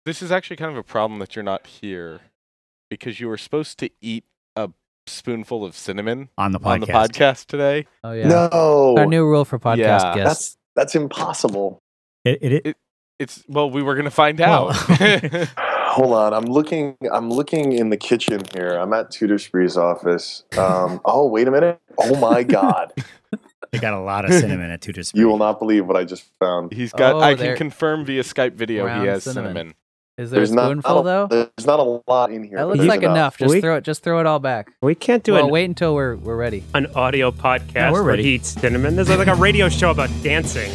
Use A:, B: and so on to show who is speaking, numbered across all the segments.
A: This is actually kind of a problem that you're not here because you were supposed to eat a spoonful of cinnamon
B: on the
A: podcast today.
C: Oh yeah.
D: No.
C: Our new rule for podcast
A: Yeah.
C: guests.
D: That's impossible.
A: It's we were gonna find out.
D: Hold on, I'm looking in the kitchen here. I'm at Tutor Spree's office. Oh, wait a minute. Oh my God.
B: They got a lot of cinnamon at Tutor Spree.
D: You will not believe what I just found.
A: He's got. I can confirm via Skype video he has cinnamon.
C: Is there a spoonful though?
D: There's not a lot in here.
C: That looks like enough. Just throw it all back.
E: We can't do
C: wait until we're ready.
E: An audio podcast
B: we're
E: where
B: ready.
E: he eats cinnamon. There's like a radio show about dancing.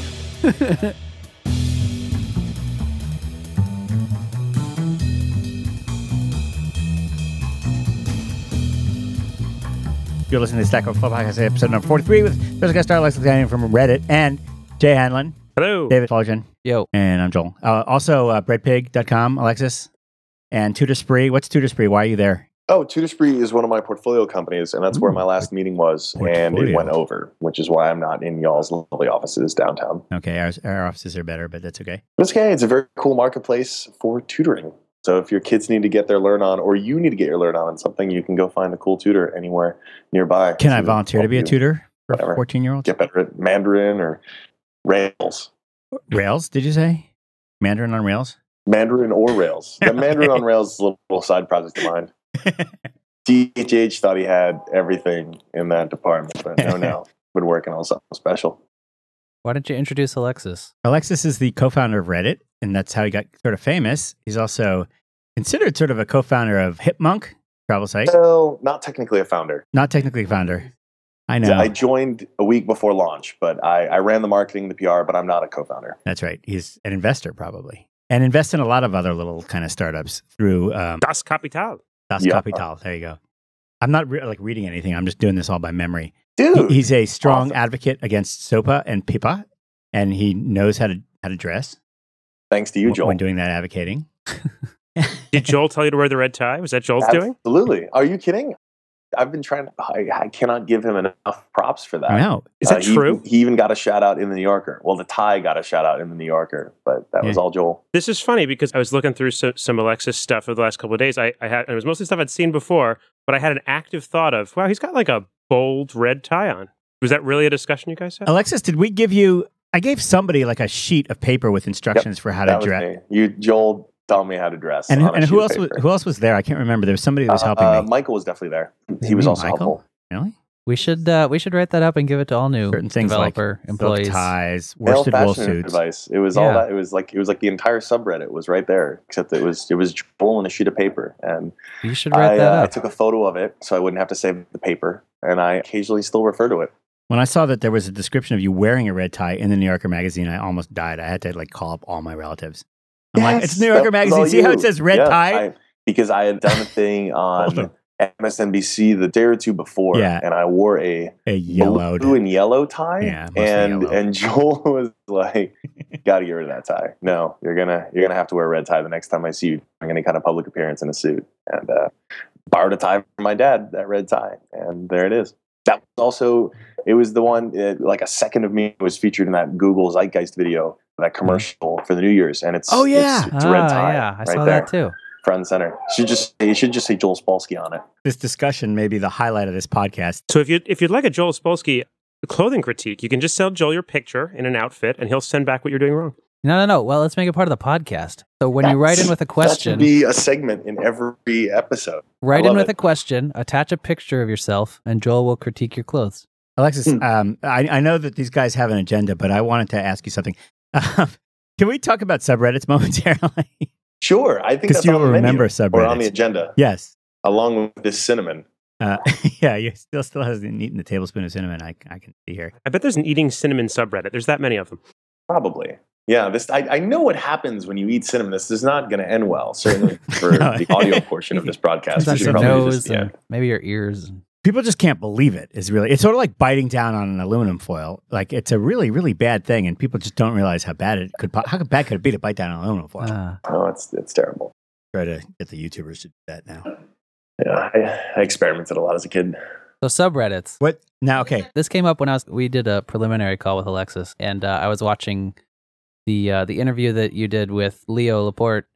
B: You're listening to Stack Overflow Podcast, episode number 43 with special guest star Alexis Daniel from Reddit and Jay Hanlon.
E: Hello.
B: David Fulgen.
C: Yo.
B: And I'm Joel. Also, breadpig.com, Alexis. And Tutor Spree. What's Tutor Spree? Why are you there?
D: Oh, Tutor Spree is one of my portfolio companies, and that's where my last meeting was, and it went over, which is why I'm not in y'all's lovely offices downtown.
B: Okay, our offices are better, but that's okay.
D: It's okay. It's a very cool marketplace for tutoring. So if your kids need to get their learn on, or you need to get your learn on something, you can go find a cool tutor anywhere nearby.
B: Can I volunteer to be a tutor for 14-year-olds?
D: Get better at Mandarin or Rails.
B: Rails, did you say? Mandarin on Rails?
D: Mandarin or Rails. The Mandarin on Rails is a little side project of mine. DHH thought he had everything in that department, but no. Been working on something special.
C: Why don't you introduce Alexis?
B: Alexis is the co-founder of Reddit, and that's how he got sort of famous. He's also considered sort of a co-founder of Hipmunk, travel site.
D: Well, not technically a founder.
B: Not technically a founder. I know.
D: I joined a week before launch, but I ran the marketing, the PR, but I'm not a co-founder.
B: That's right. He's an investor probably. And invests in a lot of other little kind of startups through...
E: Das Kapital.
B: Das Kapital. There you go. I'm not reading anything. I'm just doing this all by memory.
D: Dude,
B: he's a strong advocate against SOPA and PIPA, and he knows how to dress.
D: Thanks to you, Joel.
B: When doing that advocating.
E: Did Joel tell you to wear the red tie? Was that Joel's doing?
D: Absolutely. Are you kidding? I've been trying. I cannot give him enough props for that.
B: No.
E: Is that true?
D: He even got a shout out in the New Yorker. Well, the tie got a shout out in the New Yorker, but that was all Joel.
E: This is funny because I was looking through some Alexis stuff over the last couple of days. It was mostly stuff I'd seen before, but I had an active thought of, wow, he's got like a bold red tie on. Was that really a discussion you guys had?
B: Alexis, did we give you... I gave somebody like a sheet of paper with instructions for how to dress.
D: Joel told me how to dress.
B: And who else was there? I can't remember. There was somebody that was helping me.
D: Michael was definitely there. He was also helpful.
B: Really?
C: We should write that up and give it to all new
B: certain things
C: developer
B: like
C: employees.
B: Ties, worsted wool suits.
D: Advice. It was all that. It was like the entire subreddit was right there, except it was Joel and a sheet of paper. And
C: you should write that up.
D: I took a photo of it so I wouldn't have to save the paper, and I occasionally still refer to it.
B: When I saw that there was a description of you wearing a red tie in the New Yorker magazine, I almost died. I had to call up all my relatives. I'm like, it's New Yorker magazine. See how it says red tie?
D: Because I had done a thing on MSNBC the day or two before, and I wore a
B: yellow
D: blue and yellow tie.
B: Yeah,
D: and Joel was like, "Got to get rid of that tie. No, you're gonna have to wear a red tie the next time I see you doing any kind of public appearance in a suit." And borrowed a tie from my dad, that red tie, and there it is. That was also, it was the one, like a second of me was featured in that Google Zeitgeist video, that commercial for the New Year's. And it's, it's a red tie.
C: Yeah, I
D: right
C: saw
D: there,
C: that too.
D: Front and center. It should just say Joel Spolsky on it.
B: This discussion may be the highlight of this podcast.
E: So if you'd like a Joel Spolsky clothing critique, you can just send Joel your picture in an outfit and he'll send back what you're doing wrong.
C: No. Well, let's make it part of the podcast. So when you write in with a question...
D: That should be a segment in every episode.
C: Write in with a question, attach a picture of yourself, and Joel will critique your clothes.
B: Alexis, I know that these guys have an agenda, but I wanted to ask you something. Can we talk about subreddits momentarily?
D: Sure. I think that's
B: you
D: on the
B: remember
D: menu,
B: subreddits.
D: or on the agenda.
B: Yes.
D: Along with this cinnamon.
B: Yeah, you still hasn't eaten the tablespoon of cinnamon. I can see here.
E: I bet there's an eating cinnamon subreddit. There's that many of them.
D: Probably. Yeah, I know what happens when you eat cinnamon. This is not going to end well, certainly for the audio portion of this broadcast.
C: Your nose, maybe your ears.
B: People just can't believe it. It's sort of like biting down on an aluminum foil. Like it's a really, really bad thing, and people just don't realize how bad it could. How bad could it be to bite down on aluminum foil?
D: Oh, it's terrible.
B: Try to get the YouTubers to do that now.
D: Yeah, I experimented a lot as a kid.
C: So subreddits.
B: What now? Okay,
C: this came up when we did a preliminary call with Alexis, and I was watching the interview that you did with Leo Laporte,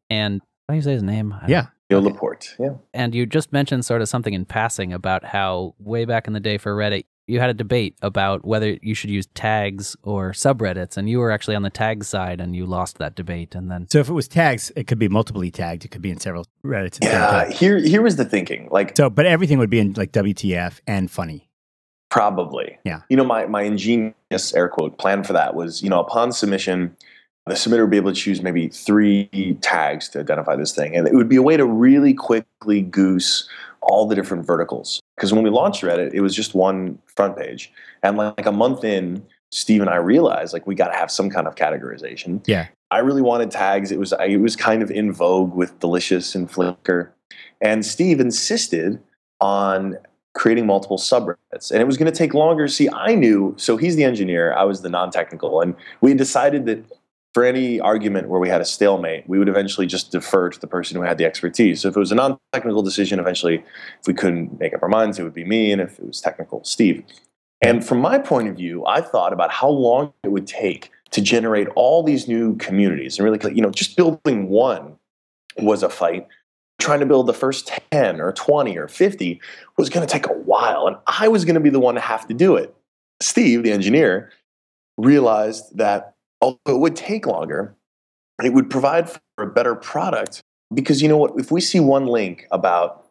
C: and how do you say his name?
B: Yeah.
D: Neil Laporte. Yeah.
C: And you just mentioned sort of something in passing about how way back in the day for Reddit, you had a debate about whether you should use tags or subreddits, and you were actually on the tag side, and you lost that debate. And then,
B: So if it was tags, it could be multiply tagged. It could be in several Reddits. At the same
D: Yeah.
B: time.
D: Here was the thinking. Like,
B: So, but everything would be in like WTF and funny.
D: probably.
B: Yeah.
D: My ingenious air quote plan for that was, upon submission, the submitter would be able to choose maybe 3 tags to identify this thing. And it would be a way to really quickly goose all the different verticals. Because when we launched Reddit, it was just one front page. And like a month in, Steve and I realized like we got to have some kind of categorization.
B: Yeah.
D: I really wanted tags. It was kind of in vogue with Delicious and Flickr. And Steve insisted on creating multiple subreddits. And it was going to take longer. See, I knew, so he's the engineer, I was the non-technical. And we decided that for any argument where we had a stalemate, we would eventually just defer to the person who had the expertise. So if it was a non-technical decision, eventually, if we couldn't make up our minds, it would be me. And if it was technical, Steve. And from my point of view, I thought about how long it would take to generate all these new communities. And really, just building one was a fight. Trying to build the first 10 or 20 or 50 was going to take a while. And I was going to be the one to have to do it. Steve, the engineer, realized that although it would take longer, it would provide for a better product. Because you know what? If we see one link about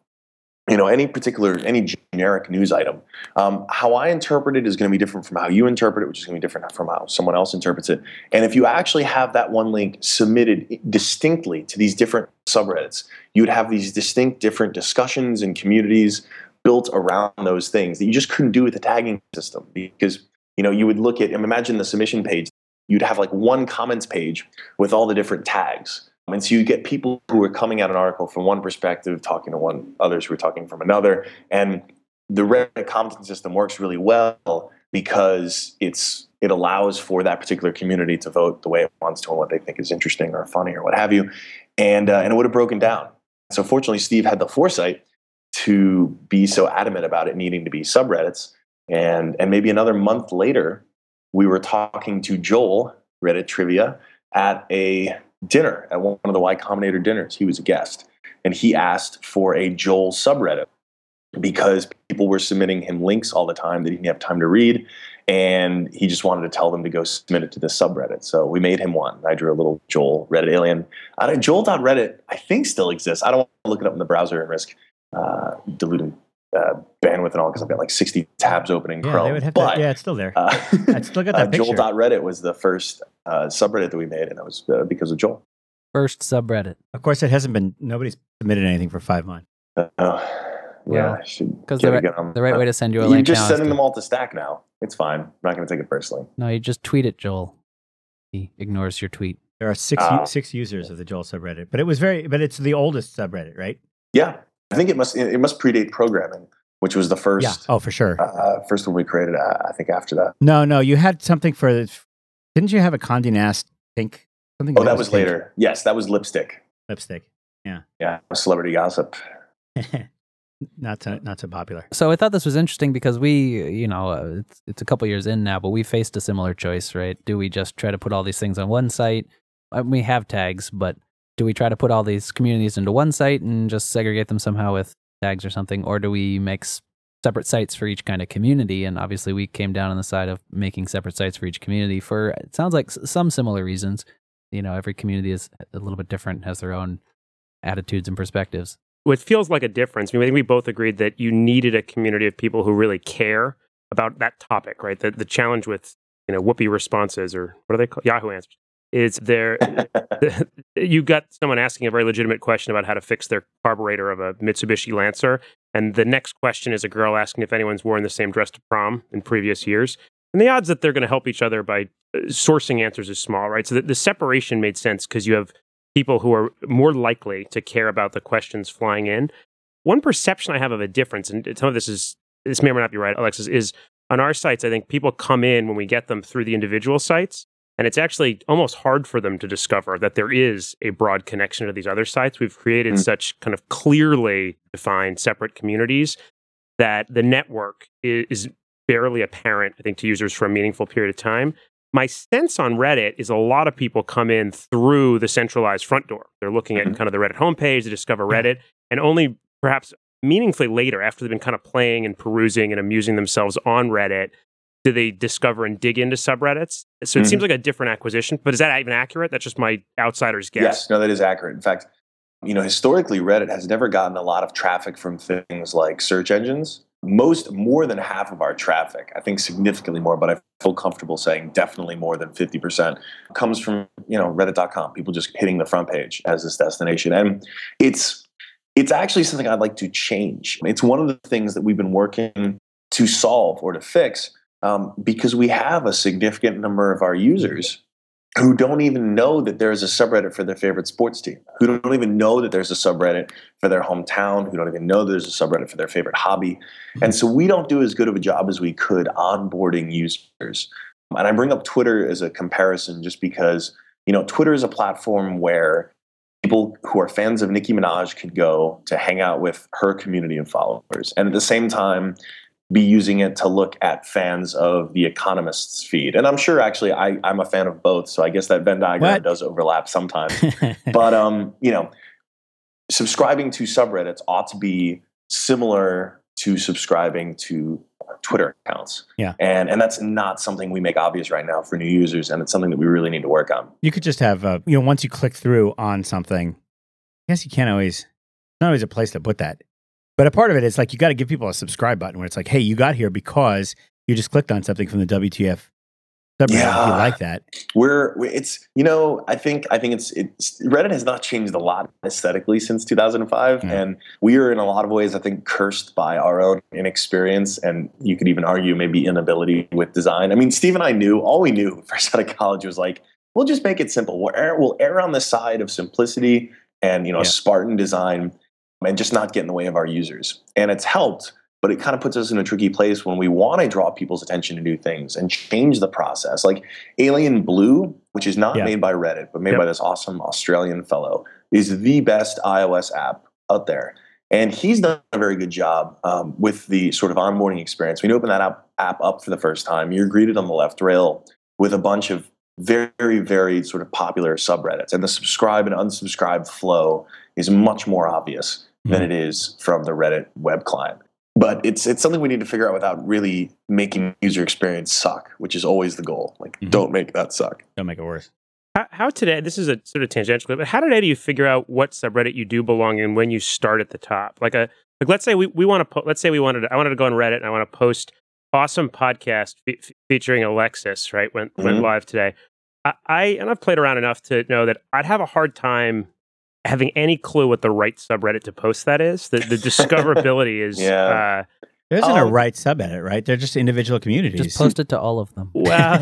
D: any generic news item, how I interpret it is going to be different from how you interpret it, which is going to be different from how someone else interprets it. And if you actually have that one link submitted distinctly to these different subreddits, you would have these distinct different discussions and communities built around those things that you just couldn't do with the tagging system. Because you would look at, imagine the submission page, you'd have like one comments page with all the different tags. And so you get people who are coming at an article from one perspective, talking to others who are talking from another. And the Reddit commenting system works really well because it allows for that particular community to vote the way it wants to and what they think is interesting or funny or what have you. And it would have broken down. So fortunately, Steve had the foresight to be so adamant about it needing to be subreddits. And maybe another month later, we were talking to Joel, Reddit Trivia, at a dinner, at one of the Y Combinator dinners. He was a guest. And he asked for a Joel subreddit because people were submitting him links all the time that he didn't have time to read. And he just wanted to tell them to go submit it to this subreddit. So we made him one. I drew a little Joel Reddit alien. Joel.reddit, I think, still exists. I don't want to look it up in the browser and risk diluting bandwidth and all because I've got like 60 tabs open in Chrome.
B: They would have to, it's still there. I still got that picture.
D: Joel.reddit was the first subreddit that we made, and that was because of Joel.
C: first subreddit.
B: Of course, nobody's submitted anything for 5 months.
C: Because the right way to send you a link.
D: You're just
C: now
D: sending them all to Stack now. It's fine. I'm not going to take it personally.
C: No, you just tweet it, Joel. He ignores your tweet.
B: There are six users of the Joel subreddit, but it's the oldest subreddit, right?
D: Yeah, I think it must predate programming, which was the first.
B: Yeah. Oh, for sure.
D: First one we created. I think after that.
B: No, you had something for. Didn't you have a Condé Nast Pink? Something.
D: Oh, that was later. Yes, that was Lipstick.
B: Lipstick. Yeah.
D: Yeah, celebrity gossip.
B: Not so popular.
C: So I thought this was interesting because we, it's a couple years in now, but we faced a similar choice, right? Do we just try to put all these things on one site? We have tags, but do we try to put all these communities into one site and just segregate them somehow with tags or something? Or do we make separate sites for each kind of community? And obviously we came down on the side of making separate sites for each community for, it sounds like some similar reasons. Every community is a little bit different, has their own attitudes and perspectives.
E: What feels like a difference, I think we both agreed that you needed a community of people who really care about that topic, right? The challenge with, Whoopi responses, or what are they called? Yahoo Answers, is you got someone asking a very legitimate question about how to fix their carburetor of a Mitsubishi Lancer, and the next question is a girl asking if anyone's worn the same dress to prom in previous years. And the odds that they're going to help each other by sourcing answers is small, right? So the separation made sense because you have people who are more likely to care about the questions flying in. One perception I have of a difference, and some of this may or may not be right, Alexis, is on our sites, I think people come in when we get them through the individual sites, and it's actually almost hard for them to discover that there is a broad connection to these other sites. We've created such kind of clearly defined separate communities that the network is barely apparent, I think, to users for a meaningful period of time. My sense on Reddit is a lot of people come in through the centralized front door. They're looking at kind of the Reddit homepage to discover Reddit, and only perhaps meaningfully later, after they've been kind of playing and perusing and amusing themselves on Reddit, do they discover and dig into subreddits. So it seems like a different acquisition, but is that even accurate? That's just my outsider's guess.
D: Yes, no, that is accurate. In fact, historically, Reddit has never gotten a lot of traffic from things like search engines. More than half of our traffic, I think significantly more, but I feel comfortable saying definitely more than 50% comes from, reddit.com, people just hitting the front page as this destination. And it's actually something I'd like to change. It's one of the things that we've been working to solve or to fix because we have a significant number of our users who don't even know that there's a subreddit for their favorite sports team, who don't even know that there's a subreddit for their hometown, who don't even know there's a subreddit for their favorite hobby. And so we don't do as good of a job as we could onboarding users. And I bring up Twitter as a comparison just because, Twitter is a platform where people who are fans of Nicki Minaj could go to hang out with her community of followers. And at the same time, be using it to look at fans of The Economist's feed. And I'm sure actually I'm a fan of both. So I guess that Venn diagram does overlap sometimes. But, subscribing to subreddits ought to be similar to subscribing to Twitter accounts.
B: Yeah.
D: And that's not something we make obvious right now for new users. And it's something that we really need to work on.
B: You could just have, once you click through on something, I guess not always a place to put that. But a part of it is like you got to give people a subscribe button where it's like, hey, you got here because you just clicked on something from the WTF subreddit.
D: Yeah.
B: If you like that,
D: I think it's Reddit has not changed a lot aesthetically since 2005, and we are in a lot of ways, I think, cursed by our own inexperience, and you could even argue maybe inability with design. I mean, Steve and I all we knew first out of college was like, we'll just make it simple. We'll err on the side of simplicity and Spartan design, and just not get in the way of our users. And it's helped, but it kind of puts us in a tricky place when we want to draw people's attention to new things and change the process. Like Alien Blue, which is not made by Reddit, but made by this awesome Australian fellow, is the best iOS app out there. And he's done a very good job with the sort of onboarding experience. When you open that app up for the first time, you're greeted on the left rail with a bunch of very, very sort of popular subreddits. And the subscribe and unsubscribe flow is much more obvious than it is from the Reddit web client. But it's something we need to figure out without really making user experience suck, which is always the goal. Like, don't make that suck.
B: Don't make it worse.
E: How today, this is a sort of tangential, but how today do you figure out what subreddit you do belong in when you start at the top? Like let's say we want to, I wanted to go on Reddit and I want to post awesome podcast featuring Alexis, right? Went live today. I've played around enough to know that I'd have a hard time having any clue what the right subreddit to post that is. The discoverability is...
B: There isn't a right subreddit, right? They're just individual communities.
C: Just post it to all of them.
E: Well...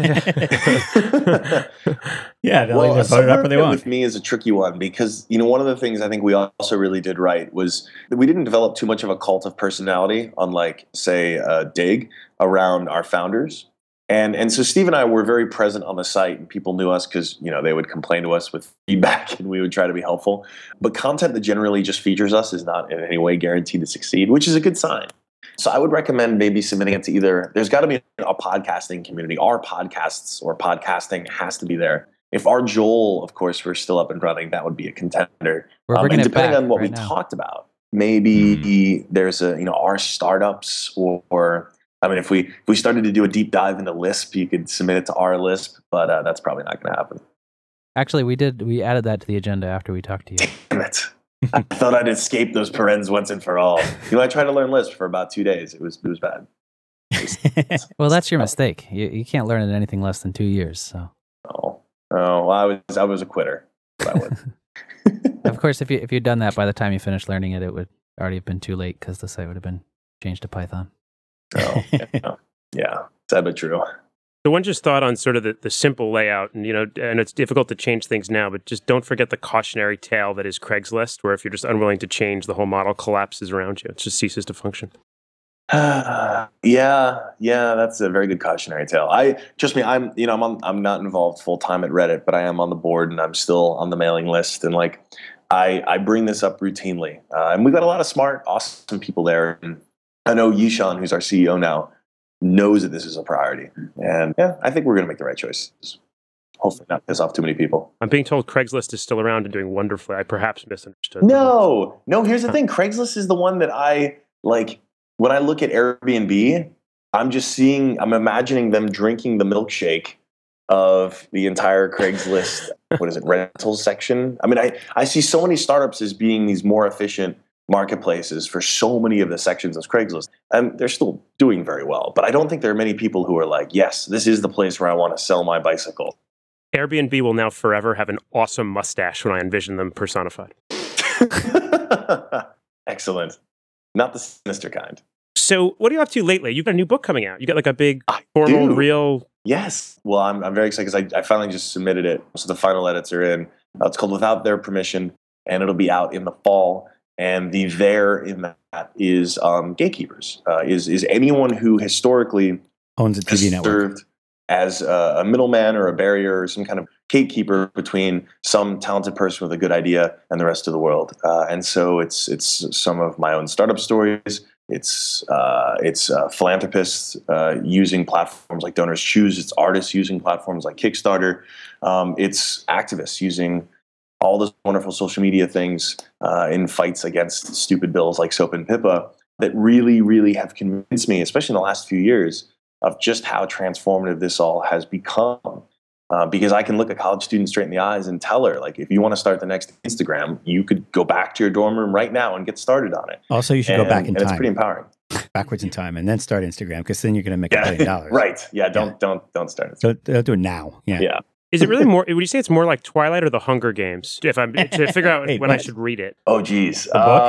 B: they'll either vote it up or they won't.
D: With me is a tricky one because, one of the things I think we also really did right was that we didn't develop too much of a cult of personality, unlike, say, Dig, around our founders. And so Steve and I were very present on the site, and people knew us because, they would complain to us with feedback and we would try to be helpful. But content that generally just features us is not in any way guaranteed to succeed, which is a good sign. So I would recommend maybe submitting it to either, there's got to be a podcasting community. Our podcasts or podcasting has to be there. If our Joel, of course, were still up and running, that would be a contender.
C: We're bringing
D: and
C: it
D: depending
C: back
D: on what
C: right
D: we
C: now.
D: talked about, maybe there's our startups or if we started to do a deep dive into Lisp, you could submit it to our Lisp, but that's probably not going to happen.
C: Actually, we added that to the agenda after we talked to you.
D: Damn it. I thought I'd escape those parens once and for all. I tried to learn Lisp for about 2 days. It was bad.
C: Well, that's your mistake. You can't learn it in anything less than 2 years. So.
D: Well, I was a quitter. But I would.
C: Of course, if you'd done that by the time you finished learning it, it would already have been too late because the site would have been changed to Python.
D: Yeah, sad but true.
E: So one just thought on sort of the simple layout, and and it's difficult to change things now, but just don't forget the cautionary tale that is Craigslist, where if you're just unwilling to change, the whole model collapses around you. It just ceases to function.
D: Yeah, that's a very good cautionary tale. Trust me, I'm not involved full time at Reddit, but I am on the board and I'm still on the mailing list, and I bring this up routinely, and we've got a lot of smart, awesome people there. And I know Yishan, who's our CEO now, knows that this is a priority. And yeah, I think we're going to make the right choices. Hopefully not piss off too many people.
E: I'm being told Craigslist is still around and doing wonderfully. I perhaps misunderstood.
D: No, here's the thing. Craigslist is the one that I like. When I look at Airbnb, I'm imagining them drinking the milkshake of the entire Craigslist, rental section. I mean, I see so many startups as being these more efficient marketplaces for so many of the sections of Craigslist. And they're still doing very well. But I don't think there are many people who are like, yes, this is the place where I want to sell my bicycle.
E: Airbnb will now forever have an awesome mustache when I envision them personified.
D: Excellent. Not the sinister kind.
E: So what are you up to lately? You've got a new book coming out. You got like a big formal, real...
D: Yes. Well, I'm very excited because I finally just submitted it. So the final edits are in. It's called Without Their Permission, and it'll be out in the fall. And the "their" in that is gatekeepers, is anyone who historically
B: owns a TV network,
D: served as a middleman or a barrier or some kind of gatekeeper between some talented person with a good idea and the rest of the world. And so it's some of my own startup stories. It's philanthropists using platforms like Donors Choose. It's artists using platforms like Kickstarter. It's activists using all those wonderful social media things in fights against stupid bills like SOAP and PIPA that really, really have convinced me, especially in the last few years, of just how transformative this all has become. Because I can look a college student straight in the eyes and tell her, like, if you want to start the next Instagram, you could go back to your dorm room right now and get started on it.
B: Also, you should go back in time.
D: It's pretty empowering.
B: Backwards in time, and then start Instagram, because then you're going to make $1 billion.
D: Right. Yeah. Don't start it.
B: Don't do it now. Yeah.
E: Is it really more? Would you say it's more like Twilight or The Hunger Games? If I'm to figure out when I should read it.
D: Oh, geez.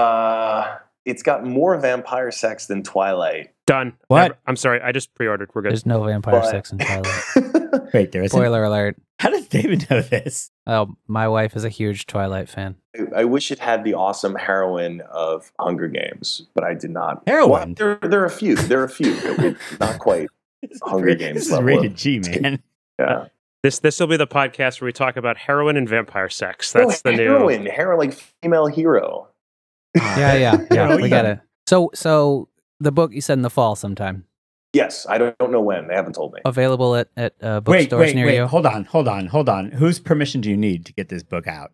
D: It's got more vampire sex than Twilight.
E: Done.
B: What?
E: I'm sorry. I just pre-ordered. We're good.
C: There's no vampire sex in Twilight.
B: Wait, there isn't?
C: Spoiler alert.
B: How does David know this?
C: Oh, my wife is a huge Twilight fan.
D: I wish it had the awesome heroine of Hunger Games, but I did not.
B: Heroine?
D: Well, there are a few. But it's not quite Hunger Games
B: This is
D: level.
B: rated G, man.
D: Yeah.
E: This will be the podcast where we talk about heroin and vampire sex. That's the
D: heroine.
E: new
D: Heroine, like female hero.
C: Yeah. We get it. So the book you said in the fall sometime.
D: Yes, I don't know when. They haven't told me.
C: Available at bookstores near you.
B: Hold on. Whose permission do you need to get this book out?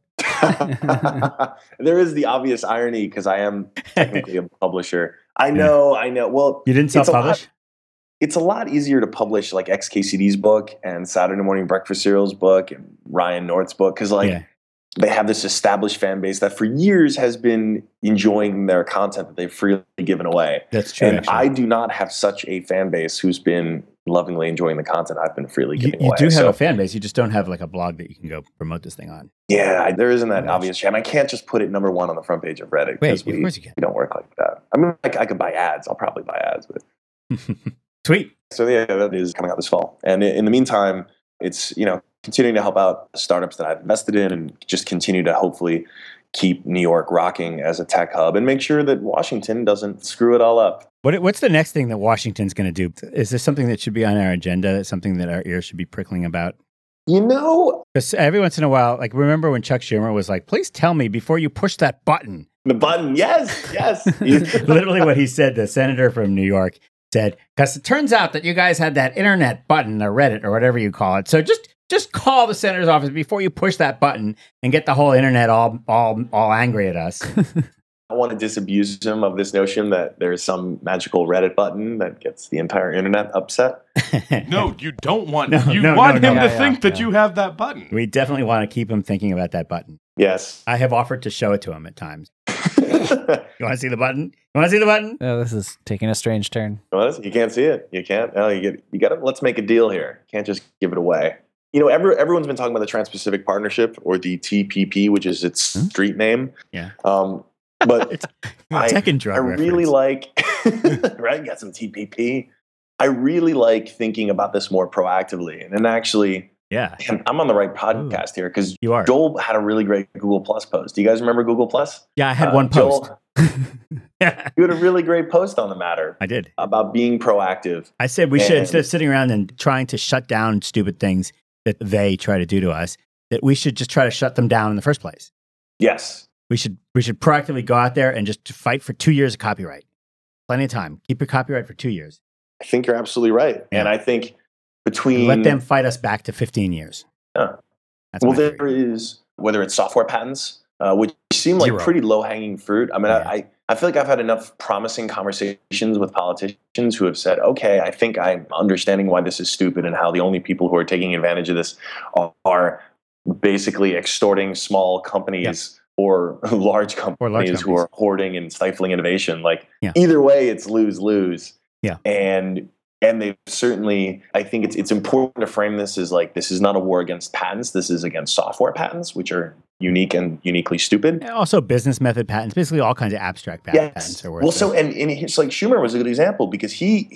D: There is the obvious irony because I am technically a publisher. I know. Well,
B: You didn't self-publish?
D: It's a lot easier to publish like XKCD's book and Saturday Morning Breakfast Cereal's book and Ryan North's book because they have this established fan base that for years has been enjoying their content that they've freely given away.
B: That's true.
D: And
B: actually.
D: I do not have such a fan base who's been lovingly enjoying the content I've been freely giving away.
B: You do have a fan base. You just don't have like a blog that you can go promote this thing on.
D: Yeah, there isn't that obvious shame. I can't just put it number one on the front page of Reddit.
B: Wait, of course you can.
D: We don't work like that. I mean, I could buy ads. I'll probably buy ads. But
B: Sweet.
D: So yeah, that is coming out this fall. And in the meantime, it's, continuing to help out startups that I've invested in and just continue to hopefully keep New York rocking as a tech hub and make sure that Washington doesn't screw it all up.
B: What's the next thing that Washington's going to do? Is this something that should be on our agenda? Something that our ears should be prickling about? Because every once in a while, like remember when Chuck Schumer was like, please tell me before you push that button.
D: The button, yes.
B: Literally what he said, the senator from New York said, because it turns out that you guys had that internet button or Reddit or whatever you call it. So just call the senator's office before you push that button and get the whole internet all angry at us.
D: I want to disabuse him of this notion that there's some magical Reddit button that gets the entire internet upset.
A: No, you don't want.
B: No,
A: you
B: no,
A: want
B: no,
A: him
B: no.
A: to think that you have that button.
B: We definitely want to keep him thinking about that button.
D: Yes.
B: I have offered to show it to him at times. You want to see the button?
C: Oh, this is taking a strange turn.
D: You can't see it. You can't. No, you got to. Let's make a deal here. You can't just give it away. Everyone's been talking about the Trans-Pacific Partnership or the TPP, which is its street name.
B: Yeah.
D: But
B: tech and drug
D: I really like, right? Got some TPP. I really like thinking about this more proactively. And actually,
B: yeah,
D: I'm on the right podcast here because
B: you are.
D: Joel had a really great Google Plus post. Do you guys remember Google Plus?
B: Yeah, I had one post.
D: Yeah. You had a really great post on the matter.
B: I did.
D: About being proactive.
B: I said we should, instead of sitting around and trying to shut down stupid things that they try to do to us, that we should just try to shut them down in the first place.
D: Yes.
B: We should proactively go out there and just fight for 2 years of copyright. Plenty of time. Keep your copyright for 2 years.
D: I think you're absolutely right.
B: Yeah.
D: And I think between
B: Let them fight us back to 15 years.
D: Yeah.
B: That's
D: well,
B: my theory.
D: there is, whether it's software patents, which seem like
B: Zero.
D: pretty low hanging fruit. I mean,
B: Yeah.
D: I feel like I've had enough promising conversations with politicians who have said, okay, I think I'm understanding why this is stupid and how the only people who are taking advantage of this are basically extorting small companies or large companies who are hoarding and stifling innovation. Like either way, it's lose-lose.
B: Yeah.
D: And they've certainly, I think it's important to frame this as like, this is not a war against patents. This is against software patents, which are unique and uniquely stupid.
B: And also business method patents, basically all kinds of abstract patents are worth
D: well, so and it's like Schumer was a good example because he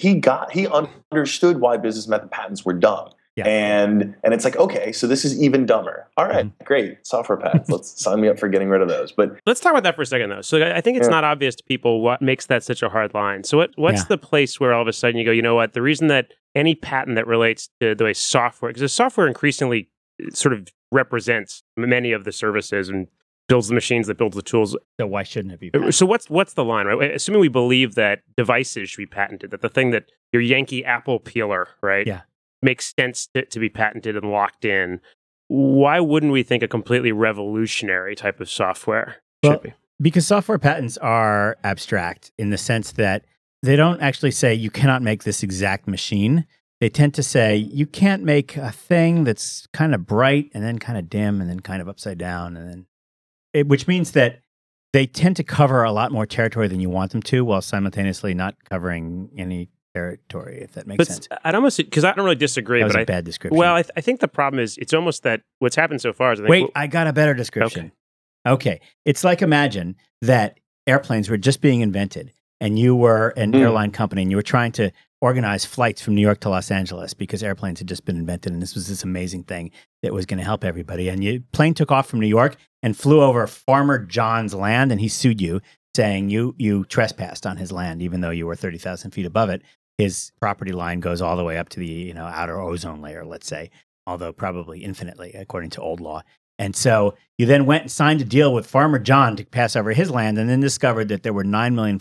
D: understood why business method patents were dumb.
B: Yeah.
D: And it's like, okay, so this is even dumber. All right, great. Software patents. Let's sign me up for getting rid of those. But
E: let's talk about that for a second, though. So I think it's not obvious to people what makes that such a hard line. So what's the place where all of a sudden you go, you know what, the reason that any patent that relates to the way software, because the software increasingly sort of represents many of the services and builds the machines that builds the tools.
B: So why shouldn't it be patented?
E: So what's the line, right? Assuming we believe that devices should be patented, that the thing that your Yankee Apple peeler, right?
B: Yeah.
E: Makes sense to be patented and locked in. Why wouldn't we think a completely revolutionary type of software should be?
B: Because software patents are abstract in the sense that they don't actually say you cannot make this exact machine. They tend to say you can't make a thing that's kind of bright and then kind of dim and then kind of upside down, and then which means that they tend to cover a lot more territory than you want them to, while simultaneously not covering any territory, if that makes sense.
E: I'd almost, because I don't really disagree.
B: That was
E: but
B: a bad description.
E: Well, I think the problem is it's almost that what's happened so far is...
B: I got a better description. Okay. It's like, imagine that airplanes were just being invented and you were an airline company and you were trying to organize flights from New York to Los Angeles because airplanes had just been invented and this was this amazing thing that was going to help everybody. And your plane took off from New York and flew over Farmer John's land, and he sued you, saying you trespassed on his land even though you were 30,000 feet above it. His property line goes all the way up to the outer ozone layer, let's say, although probably infinitely according to old law. And so you then went and signed a deal with Farmer John to pass over his land, and then discovered that there were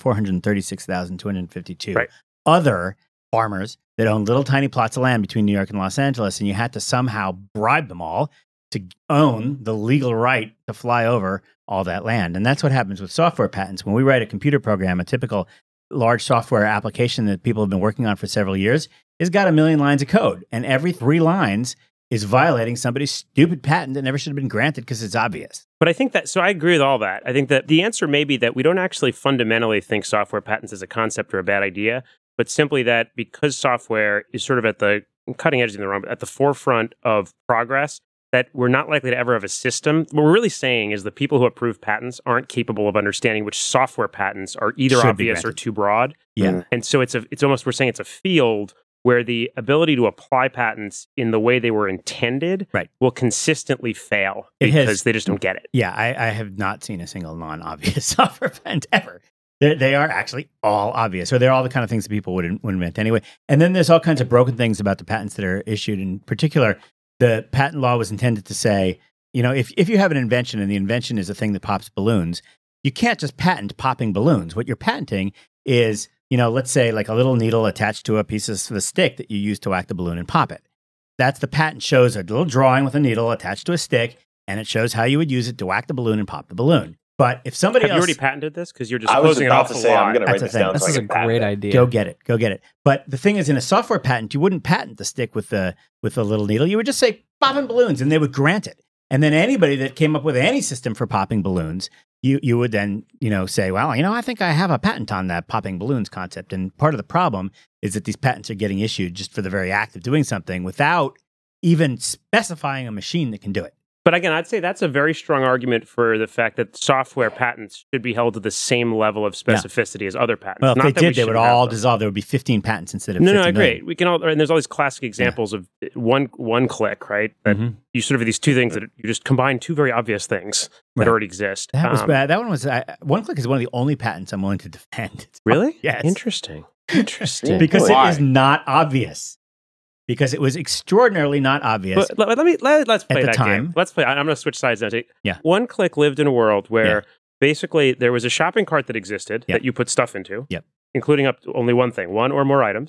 B: 9,436,252 other farmers that owned little tiny plots of land between New York and Los Angeles, and you had to somehow bribe them all to own the legal right to fly over all that land. And that's what happens with software patents. When we write a computer program, a typical large software application that people have been working on for several years has got 1 million lines of code, and every 3 lines is violating somebody's stupid patent that never should have been granted because it's obvious.
E: But I think that, so I agree with all that. I think that the answer may be that we don't actually fundamentally think software patents as a concept or a bad idea, but simply that because software is sort of at the cutting edge, in the wrong, at the forefront of progress, that we're not likely to ever have a system. What we're really saying is the people who approve patents aren't capable of understanding which software patents are either obvious or too broad.
B: Yeah.
E: And so it's almost, we're saying it's a field where the ability to apply patents in the way they were intended will consistently fail because they just don't get it.
B: Yeah, I have not seen a single non-obvious software patent ever. They are actually all obvious, or they're all the kind of things that people would invent anyway. And then there's all kinds of broken things about the patents that are issued. In particular, the patent law was intended to say, if you have an invention and the invention is a thing that pops balloons, you can't just patent popping balloons. What you're patenting is, let's say like a little needle attached to a piece of a stick that you use to whack the balloon and pop it. That's the patent shows a little drawing with a needle attached to a stick, and it shows how you would use it to whack the balloon and pop the balloon. But if somebody
E: Have
B: else...
E: you already patented this? Because you're just closing it off the line.
D: I'm going to write this down.
C: This is a great idea.
B: Go get it. But the thing is, in a software patent, you wouldn't patent the stick with the little needle. You would just say popping balloons, and they would grant it. And then anybody that came up with any system for popping balloons, you would then say, well, I think I have a patent on that popping balloons concept. And part of the problem is that these patents are getting issued just for the very act of doing something without even specifying a machine that can do it.
E: But again, I'd say that's a very strong argument for the fact that software patents should be held to the same level of specificity as other patents.
B: Well, if
E: Not
B: they did, they would all dissolve. There would be 15 patents instead of 50
E: No, I agree.
B: million.
E: We can all, and there's all these classic examples of one click, right? That you sort of have these two things that you just combine two very obvious things that already exist.
B: That was bad. That one was one click is one of the only patents I'm willing to defend.
E: Really?
B: Yes.
E: Interesting.
B: Because it is not obvious. Because it was extraordinarily not obvious.
E: But let's play that
B: time.
E: game. Let's play. I'm going to switch sides now.
B: Yeah.
E: One Click lived in a world where basically there was a shopping cart that existed that you put stuff into, including up to only one thing, one or more items.
B: Yep.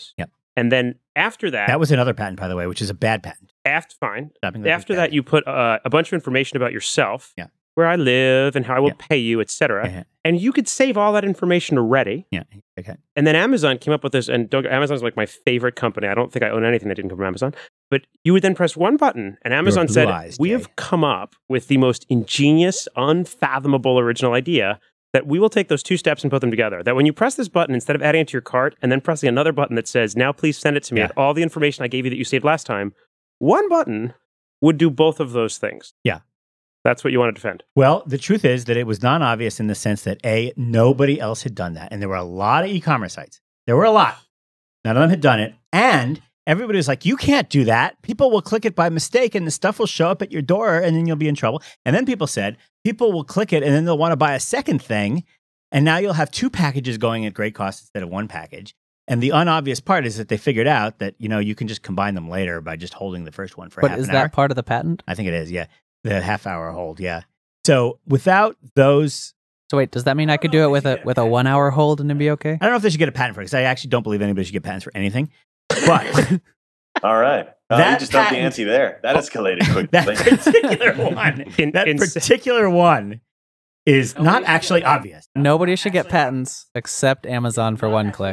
E: And then after that,
B: That was another patent, by the way, which is a bad patent.
E: fine.
B: Stopping like
E: After
B: is
E: that,
B: bad.
E: you put a bunch of information about yourself,
B: Yeah.
E: where I live and how I will
B: Yeah.
E: pay you, etc.
B: Yeah.
E: And you could save all that information already.
B: Yeah. Okay.
E: And then Amazon came up with this, and Amazon's like my favorite company. I don't think I own anything that didn't come from Amazon. But you would then press one button, and Amazon
B: blue
E: said,
B: eyes,
E: we
B: Jay.
E: have come up with the most ingenious, unfathomable original idea that we will take those two steps and put them together. That when you press this button, instead of adding it to your cart and then pressing another button that says, now please send it to me
B: Yeah.
E: with all the information I gave you that you saved last time, one button would do both of those things.
B: Yeah.
E: That's what you want to defend.
B: Well, the truth is that it was non-obvious in the sense that nobody else had done that. And there were a lot of e-commerce sites. There were a lot. None of them had done it. And everybody was like, you can't do that. People will click it by mistake and the stuff will show up at your door and then you'll be in trouble. And then people said, people will click it and then they'll want to buy a second thing. And now you'll have two packages going at great cost instead of one package. And the unobvious part is that they figured out that, you can just combine them later by just holding the first one for
C: But
B: half
C: is
B: an hour.
C: that part of the patent?
B: I think it is, yeah. The half-hour hold, yeah. So without those,
C: So wait, does that mean I could do it with a 1 hour hold and it'd be okay?
B: I don't know if they should get a patent for it because I actually don't believe anybody should get patents for anything. But
D: All right.
B: That
D: You just upped the
B: patent-
D: ante there. That escalated quickly.
B: that particular one, particular one is not actually obvious.
C: Nobody should get patents except Amazon for one click.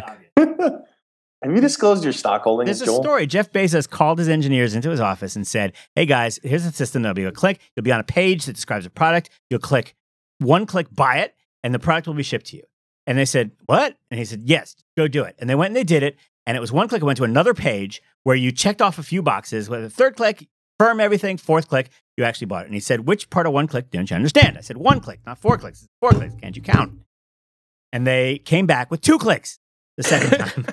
D: Have you disclosed your stock holdings,
B: There's a
D: Joel?
B: story. Jeff Bezos called his engineers into his office and said, hey guys, here's a system that'll be a click. You'll be on a page that describes a product. You'll click one click, buy it, and the product will be shipped to you. And they said, what? And he said, yes, go do it. And they went and they did it. And it was one click. It went to another page where you checked off a few boxes. With the third click, firm everything. Fourth click, you actually bought it. And he said, which part of one click didn't you understand? I said, one click, not 4 clicks. It's 4 clicks. Can't you count? And they came back with 2 clicks the second time.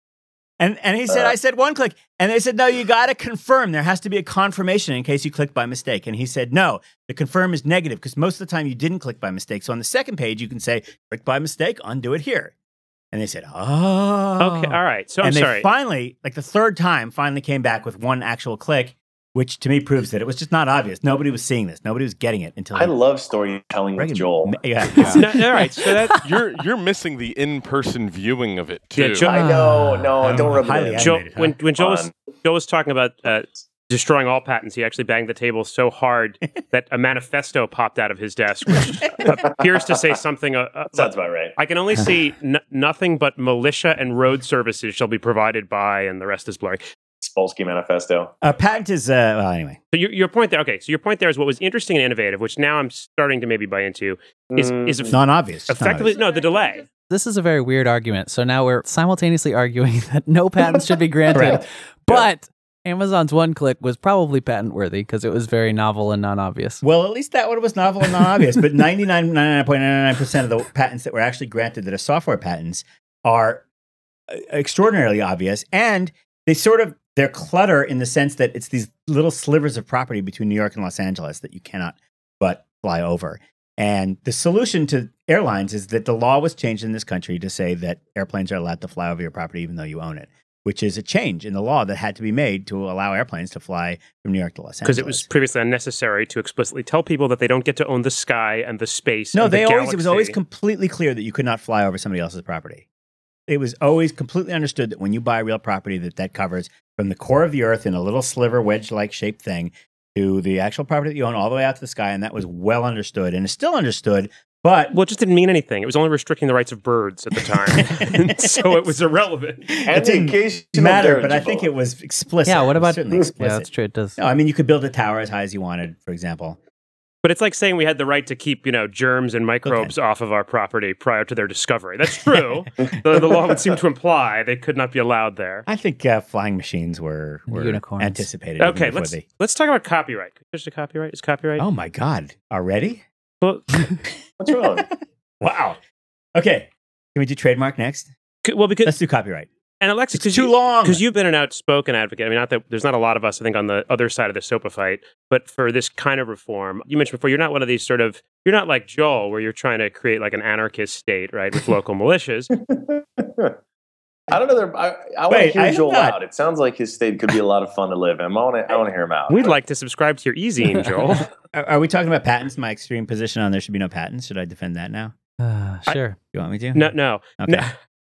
B: And he said, I said 1 click. And they said, no, you got to confirm. There has to be a confirmation in case you clicked by mistake. And he said, no, the confirm is negative because most of the time you didn't click by mistake. So on the second page, you can say, click by mistake, undo it here. And they said, oh.
E: Okay, all right. So I'm
B: And
E: sorry.
B: they finally, like the third time, finally came back with one actual click, which to me proves that it was just not obvious. Nobody was seeing this. Nobody was getting it until
D: I love storytelling with Joel.
B: Yeah.
E: No, all right. So that
A: You're missing the in-person viewing of it too.
E: Yeah, Joe-
D: I know. No, don't rub it
B: Highly
D: in.
B: animated.
E: Joe, when Joe
D: Fun.
E: was talking about destroying all patents, he actually banged the table so hard that a manifesto popped out of his desk, which appears to say something.
D: Sounds about right.
E: I can only see nothing but militia and road services shall be provided by, and the rest is blurry.
D: Spolsky Manifesto.
B: A patent is, well, anyway.
E: So your point there, okay. So your point there is what was interesting and innovative, which now I'm starting to maybe buy into, is
B: Non-obvious. Just
E: effectively
B: non-obvious.
E: no the delay.
C: This is a very weird argument. So now we're simultaneously arguing that no patents should be granted,
B: Correct.
C: but Amazon's one click was probably patent worthy because it was very novel and non-obvious.
B: Well, at least that one was novel and non-obvious, but 99.99% of the patents that were actually granted that are software patents are extraordinarily obvious, and they're clutter in the sense that it's these little slivers of property between New York and Los Angeles that you cannot but fly over. And the solution to airlines is that the law was changed in this country to say that airplanes are allowed to fly over your property even though you own it, which is a change in the law that had to be made to allow airplanes to fly from New York to Los Angeles.
E: Because it was previously unnecessary to explicitly tell people that they don't get to own the sky and the space.
B: No,
E: and the
B: it was always
E: galaxy.
B: completely clear that you could not fly over somebody else's property. It was always completely understood that when you buy real property, that covers from the core of the earth in a little sliver wedge-like shaped thing to the actual property that you own all the way out to the sky, and that was well understood and is still understood. But
E: Well, it just didn't mean anything. It was only restricting the rights of birds at the time, so it was irrelevant.
D: And
B: it didn't
D: the occasional
B: matter. But I
D: dirigible.
B: think it was explicit.
C: Yeah, what
B: It was
C: about
B: certainly
C: Yeah,
B: explicit?
C: that's true. It does.
B: No, I mean you could build a tower as high as you wanted, for example.
E: But it's like saying we had the right to keep, germs and microbes off of our property prior to their discovery. That's true. the law would seem to imply they could not be allowed there.
B: I think flying machines were
C: Unicorns.
B: anticipated. even
E: Okay,
B: before
E: let's talk about copyright. Is copyright? Is copyright?
B: Oh my God! Already?
E: Well,
D: What's wrong?
B: Wow. Okay. Can we do trademark next?
E: because
B: Let's do copyright.
E: and Alexis,
B: It's too long.
E: because you've been an outspoken advocate. I mean, not that there's not a lot of us, I think, on the other side of the SOPA fight, but for this kind of reform, you mentioned before, you're not one of these you're not like Joel, where you're trying to create like an anarchist state, right, with local militias.
D: I don't know. I want
B: Wait,
D: to
B: I
D: hear
B: have
D: Joel
B: not.
D: out. It sounds like his state could be a lot of fun to live in. I want to hear him out.
E: We'd like to subscribe to your e-zine, Joel.
B: Are we talking about patents? My extreme position on there should be no patents. Should I defend that now?
C: Sure.
B: You want me to?
E: No.
B: Okay.
E: No.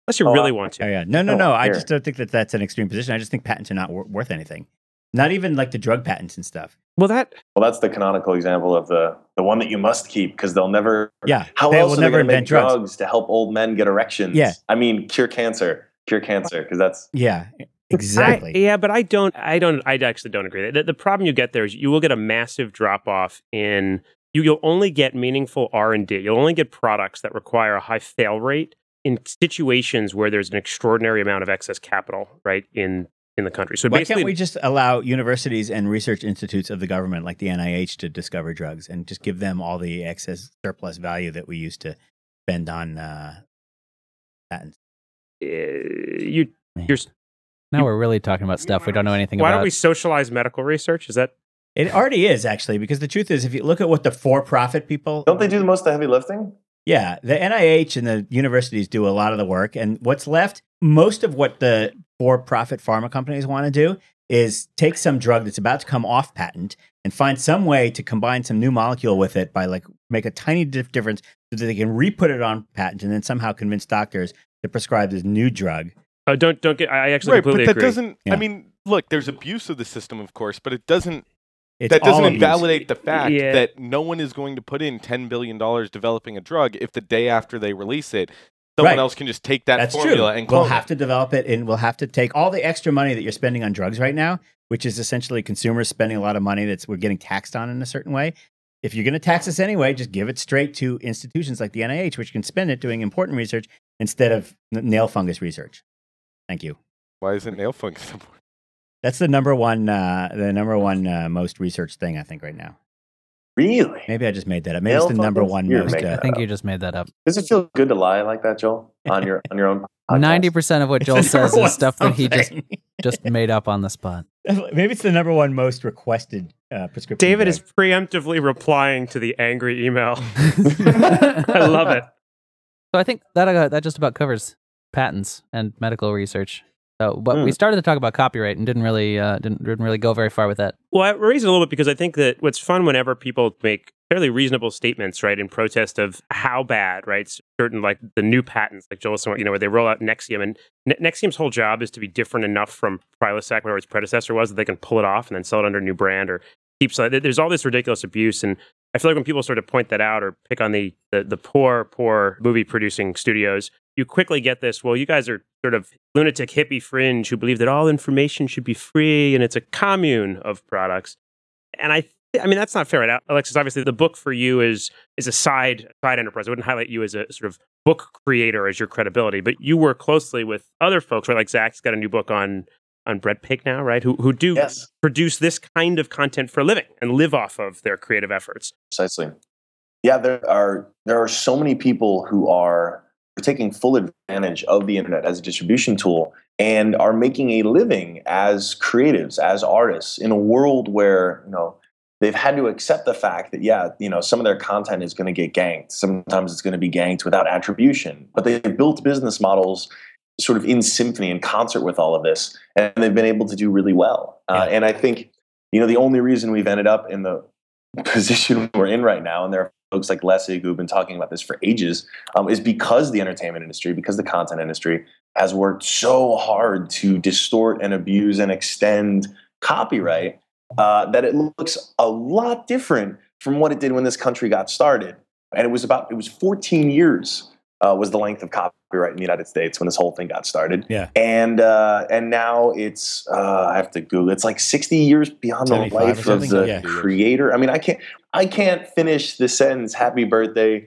E: Unless you really want
B: Oh
E: to.
B: yeah, no. I
D: Here.
B: just don't think that that's an extreme position. I just think patents are not worth anything. Not even like the drug patents and stuff.
E: Well,
D: that's the canonical example of the one that you must keep because they'll never.
B: Yeah,
D: How
B: they
D: else
B: will
D: are they
B: never
D: going to make
B: invent drugs.
D: drugs to help old men get erections?
B: Yeah.
D: I mean, cure cancer because that's
B: Yeah, exactly.
E: But I actually don't agree. The problem you get there is you will get a massive drop off in. You'll only get meaningful R&D. You'll only get products that require a high fail rate in situations where there's an extraordinary amount of excess capital, right, in the country. So
B: Why
E: basically,
B: can't we just allow universities and research institutes of the government, like the NIH, to discover drugs and just give them all the excess surplus value that we used to spend on patents?
E: you're
C: Now we're really talking about stuff we don't know anything
E: why
C: about.
E: don't we socialize medical research? Is that
B: It already is, actually, because the truth is, if you look at what the for-profit people...
D: don't they do the most of the heavy lifting?
B: Yeah, the NIH and the universities do a lot of the work. And what's left, most of what the for-profit pharma companies want to do is take some drug that's about to come off patent and find some way to combine some new molecule with it by like make a tiny difference so that they can re-put it on patent and then somehow convince doctors to prescribe this new drug.
E: don't get? I actually
A: Right, but
E: completely
A: that
E: agree.
A: doesn't.
B: Yeah.
A: I mean, look, there's abuse of the system, of course, but it doesn't.
B: It's
A: That
B: all
A: doesn't
B: abuse.
A: invalidate the fact
E: Yeah.
A: that no one is going to put in $10 billion developing a drug if the day after they release it, someone
B: Right.
A: else can just take that
B: That's
A: formula
B: true.
A: and
B: We'll
A: clone
B: have
A: it.
B: to develop it, and we'll have to take all the extra money that you're spending on drugs right now, which is essentially consumers spending a lot of money we're getting taxed on in a certain way. If you're going to tax us anyway, just give it straight to institutions like the NIH, which can spend it doing important research instead of nail fungus research. Thank you.
A: Why isn't nail fungus?
B: That's the number one most researched thing I think right now.
D: Really?
B: Maybe I just made that up. Maybe
D: Nail
B: it's the number
D: fungus?
B: one
D: You're
B: most.
D: making
C: I think you just made that up.
D: Does it feel good to lie like that, Joel? On your own podcast?
C: 90% of what
B: it's
C: Joel
B: the
C: says
B: number one
C: is stuff that he
B: something.
C: just made up on the spot.
B: Maybe it's the number one most requested prescription.
E: David
B: drug.
E: is preemptively replying to the angry email. I love it.
C: So I think that just about covers patents and medical research. So, but we started to talk about copyright and didn't really go very far with that.
E: Well, I raise it a little bit because I think that what's fun whenever people make fairly reasonable statements, right, in protest of how bad, right, certain like the new patents, like Joel, where they roll out Nexium, and Nexium's whole job is to be different enough from Prilosec, whatever its predecessor was, that they can pull it off and then sell it under a new brand or keep. So there's all this ridiculous abuse, and I feel like when people sort of point that out or pick on the poor movie producing studios, you quickly get this, well, you guys are sort of lunatic hippie fringe who believe that all information should be free and it's a commune of products. And I mean, that's not fair, right? Alexis, obviously the book for you is a side enterprise. I wouldn't highlight you as a sort of book creator as your credibility, but you work closely with other folks, right? Like Zach's got a new book on Bread Pig now, right? Who do
D: Yes.
E: produce this kind of content for a living and live off of their creative efforts.
D: Precisely. Yeah, there are so many people who are taking full advantage of the internet as a distribution tool and are making a living as creatives, as artists in a world where, they've had to accept the fact that, some of their content is going to get ganked. Sometimes it's going to be ganked without attribution, but they've built business models sort of in symphony, in concert with all of this, and they've been able to do really well. And I think, the only reason we've ended up in the position we're in right now, and there are folks like Lessig who've been talking about this for ages, is because the entertainment industry, because the content industry has worked so hard to distort and abuse and extend copyright that it looks a lot different from what it did when this country got started. And it was 14 years was the length of copyright in the United States when this whole thing got started.
B: Yeah.
D: And now it's I have to Google. It's like 60 years beyond the
B: 75 or
D: life of
B: something?
D: the
B: Yeah.
D: creator. I mean, I can't finish the sentence. Happy birthday.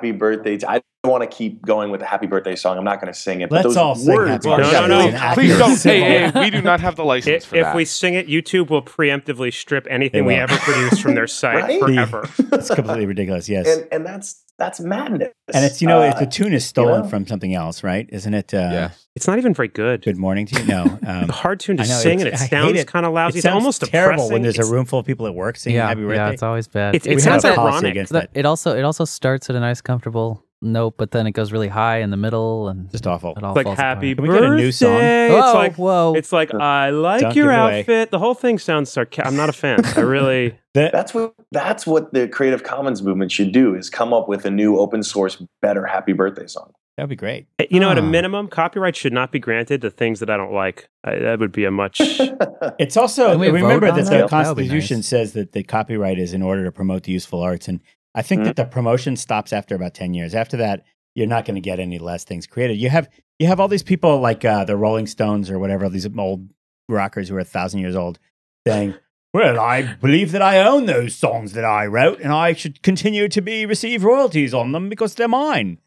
D: I don't want to keep going with the happy birthday song. I'm not going to sing it.
B: Let's
D: but those
B: all sing
D: words
B: happy
D: are
E: birthday. No,
B: birthday.
E: no,
B: It's
A: Please
B: an
A: don't.
B: accurate
A: Hey, we do not have the license for
E: If
A: that.
E: we sing it, YouTube will preemptively strip anything
B: They
E: we
B: will.
E: ever produce from their site
D: Right?
E: forever.
B: It's completely ridiculous. Yes.
D: and that's madness.
B: And it's, if the tune is stolen
D: know?
B: from something else, right? Isn't it?
A: Yeah.
E: It's not even very good.
B: Good morning to you. No.
E: It's a hard tune to
B: I know,
E: sing, and it
B: I hate
E: sounds
B: it.
E: kind of lousy.
B: It
E: It's
B: sounds
E: almost
B: terrible
E: depressing.
B: when there's
E: It's-
B: a room full of people at work singing happy birthday.
C: Yeah, it's always bad.
E: It's-
C: It
E: it
B: We have
E: sounds
B: a
C: sounds
B: policy
E: ironic.
B: against
C: that
B: that.
C: it also starts at a nice comfortable note, but then it goes really high in the middle and
B: Just awful.
C: it all
E: like
C: falls
E: happy
B: Can we get a new song?
E: birthday.
C: apart.
E: It's
C: Whoa,
E: like
C: whoa.
E: it's like I like
B: Don't
E: your
B: give it away.
E: outfit. The whole thing sounds sarcastic. I'm not a fan. I really.
D: That's what the Creative Commons movement should do: is come up with a new open source, better happy birthday song.
B: That'd be great.
E: At a minimum, copyright should not be granted to things that I don't like. That would be a much.
B: It's also,
C: Can we
B: remember
C: vote on
B: that
C: that?
B: the
C: That would be
B: Constitution
C: nice.
B: says that the copyright is in order to promote the useful arts. And I think that the promotion stops after about 10 years. After that, you're not going to get any less things created. You have all these people like the Rolling Stones or whatever, these old rockers who are 1,000 years old saying, well, I believe that I own those songs that I wrote and I should continue to receive royalties on them because they're mine.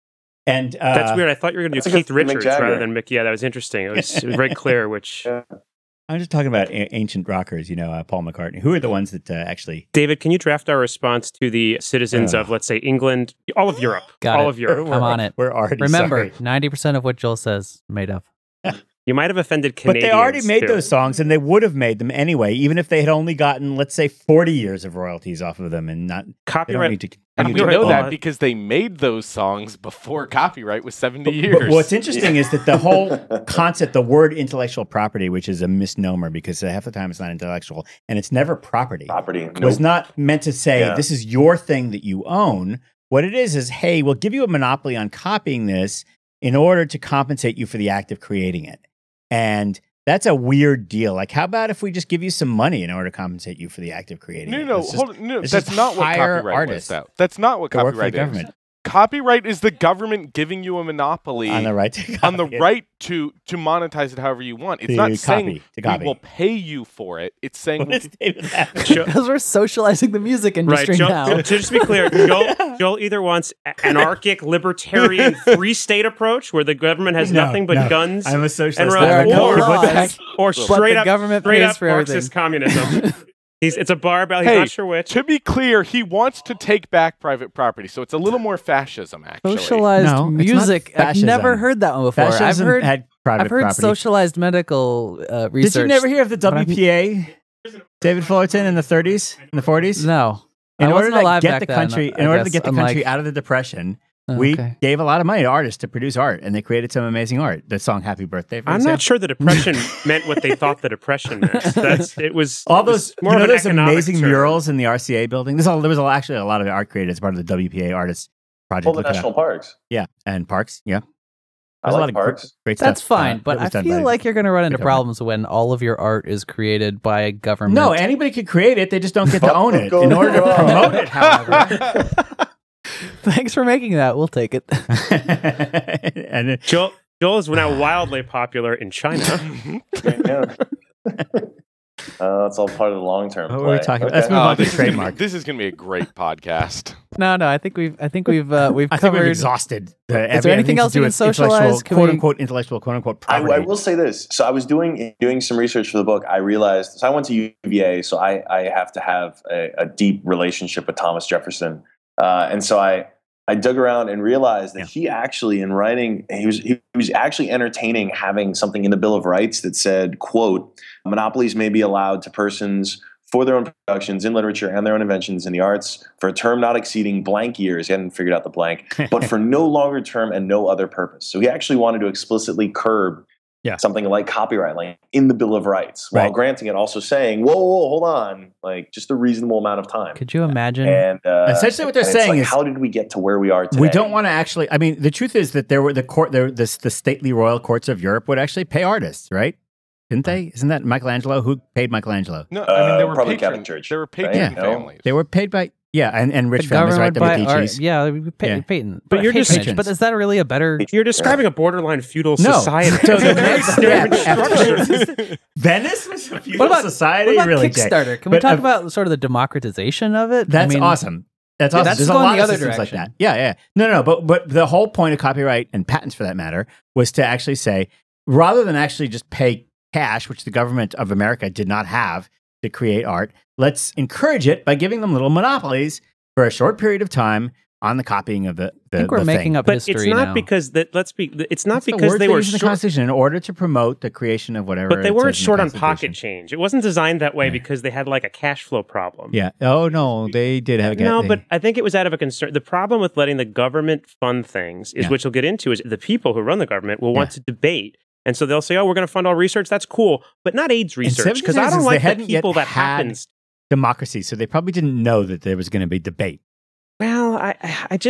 B: And
E: That's weird. I thought you were going to do
D: That's
E: Keith
D: a good Mick
E: Richards
D: Jagger.
E: rather than Mick. Yeah, that was interesting. It was very clear which.
B: I'm just talking about ancient rockers, Paul McCartney. Who are the ones that actually...
E: David, can you draft our response to the citizens of, let's say, England, all of Europe,
C: Got
E: all
C: it.
E: of Europe?
C: I'm on it.
B: We're already
C: Remember,
B: sorry.
C: 90% of what Joel says made up.
E: You might have offended
B: But
E: Canadians.
B: they already made
E: too.
B: those songs, and they would have made them anyway, even if they had only gotten, let's say, 40 years of royalties off of them, and not they don't
E: Copyright.
B: need to
A: And we
B: continue
A: know
B: to
A: that
B: own.
A: because they made those songs before copyright was 70 years.
B: But what's interesting is that the whole concept, the word intellectual property, which is a misnomer because half the time it's not intellectual and it's never property,
D: Property.
B: was not meant to say
D: Yeah.
B: this is your thing that you own. What it is, hey, we'll give you a monopoly on copying this in order to compensate you for the act of creating it. And that's a weird deal. Like, how about if we just give you some money in order to compensate you for the act of creating it?
A: No,
B: It's just-
A: hold on. No,
B: it's
A: that's
B: just
A: not what
B: hire
A: copyright
B: artists
A: was. That's not what
B: to work for the
A: copyright is.
B: government
A: Copyright is the government giving you a monopoly
B: on the right to
A: on the
B: copy it.
A: right to monetize it however you want. It's
B: To
A: not
B: copy,
A: saying
B: to copy.
A: we will pay you for it. It's saying
B: What is David laughing?
C: Because we're socializing the music
E: Right,
C: industry
E: Joel,
C: now.
E: to just be clear, Joel either wants anarchic, libertarian, free state approach where the government has nothing but guns
B: I'm a
E: and
B: socialist.
C: There are
E: run,
C: no
E: or,
C: laws.
E: or
C: But
E: straight
C: the
E: up,
C: government
E: straight
C: pays
E: up
C: for
E: Marxist communism. It's a barbell. He's
A: Hey,
E: not sure which.
A: to be clear, he wants to take back private property, so it's a little more fascism, actually.
C: Socialized
B: No, it's not
C: music. I've
B: fascism.
C: never heard that one before.
B: Fascism
C: I've heard
B: had private
C: I've heard
B: property.
C: socialized medical research.
B: Did you never hear of the
C: but I'm-
B: WPA, David Fullerton, in the 30s, in the 40s?
C: No.
B: In
C: I
B: order
C: wasn't
B: to
C: alive
B: get
C: back
B: the
C: then,
B: country,
C: I
B: in order to
C: guess,
B: get the
C: unlike-
B: country out of the depression,
C: Oh,
B: we
C: okay.
B: gave a lot of money to artists to produce art, and they created some amazing art. The song "Happy Birthday." For
E: I'm
B: example.
E: not sure the depression meant what they thought the depression meant. It was
B: All
E: it was
B: those,
E: more of an
B: those
E: economic
B: amazing
E: term.
B: murals in the RCA building. There was actually a lot of art created as part of the WPA Artists Project.
D: All the
B: Look it up.
D: national parks.
B: Yeah, and parks. Yeah,
D: I
B: There's a lot
D: like
B: of
D: parks.
B: great
C: That's
B: stuff.
C: fine, but
B: that was
C: I
B: done
C: feel
B: by-
C: like you're going to run into
B: the government.
C: problems when all of your art is created by a government.
B: No, anybody could create it. They just don't get to
D: Fuck
B: own it.
D: goes
B: In order to
D: wrong.
B: promote it, however.
C: Thanks for making that. We'll take it.
B: and it-
E: Joel is now wildly popular in China.
D: Yeah. It's all part of the long term.
B: What were we talking about? Let's move on to trademark.
A: This is going to be a great podcast.
C: No, I think we've
B: I think we've
C: covered.
B: exhausted.
C: Is there anything else you can socialize? Can
B: Quote
C: we-
B: unquote intellectual, quote unquote
D: I
B: property.
D: will say this. So I was doing some research for the book. I realized, so I went to UVA, so I have to have a deep relationship with Thomas Jefferson. And so I dug around and realized that he actually, in writing, he was actually entertaining having something in the Bill of Rights that said, quote, monopolies may be allowed to persons for their own productions in literature and their own inventions in the arts for a term not exceeding blank years. He hadn't figured out the blank, but for no longer term and no other purpose. So he actually wanted to explicitly curb something like copyright, like in the Bill of Rights, while granting it, also saying, whoa, hold on, like just a reasonable amount of time.
C: Could you imagine?
D: And
B: essentially what they're
D: and it's
B: saying
D: like,
B: is,
D: how did we get to where we are today?
B: we don't want to actually. I mean, the truth is that there were the stately royal courts of Europe would actually pay artists, right? Didn't they? Isn't that Michelangelo? Who paid Michelangelo?
A: No, I mean there were
D: probably
A: patron,
D: Catholic Church,
A: there were
D: right?
A: patron
B: Yeah.
A: families.
B: They were paid by and rich
C: the
B: families, right?
C: government
B: The
C: buy art.
B: Medicis.
C: Yeah, we pay,
B: Yeah.
C: Peyton.
E: But you're just-
C: patronage. But is that really a better?
E: You're describing a borderline feudal
B: No.
E: society.
B: So
E: It's a very
B: the-
E: structure.
B: Venice was a feudal
C: What about
B: society,
C: What about
B: really. Jay?
C: Kickstarter? Can we
B: But,
C: talk about sort of the democratization of it?
B: That's
C: I mean,
B: awesome. That's
C: Yeah,
B: awesome.
C: that's
B: There's a
C: going
B: lot
C: the
B: of
C: other
B: systems
C: direction.
B: like that. Yeah. No. But the whole point of copyright and patents, for that matter, was to actually say, rather than actually just pay cash, which the government of America did not have to create art, let's encourage it by giving them little monopolies for a short period of time on the copying of the
C: I think we're
B: the
C: making
B: thing.
C: up
E: But
C: history
E: it's not
C: now.
E: because that. Let's be. It's not
B: That's the
E: because
B: word
E: they were
B: used in the
E: short.
B: Constitution in order to promote the creation of whatever.
E: But they
B: it
E: weren't
B: says in the
E: short on
B: Constitution.
E: pocket change. It wasn't designed that way
B: Yeah.
E: because they had like a cash flow problem.
B: Yeah. Oh no, they did have a
E: No,
B: they-
E: but I think it was out of a concern. The problem with letting the government fund things is,
B: Yeah.
E: which we'll get into, is the people who run the government will want to debate. And so they'll say, oh, we're going to fund all research. That's cool. But not AIDS research. Because I
B: 76
E: don't
B: is
E: like
B: they
E: the
B: hadn't yet
E: people that
B: had-
E: happens.
B: democracy, so they probably didn't know that there was going to be debate.
E: Well, I just,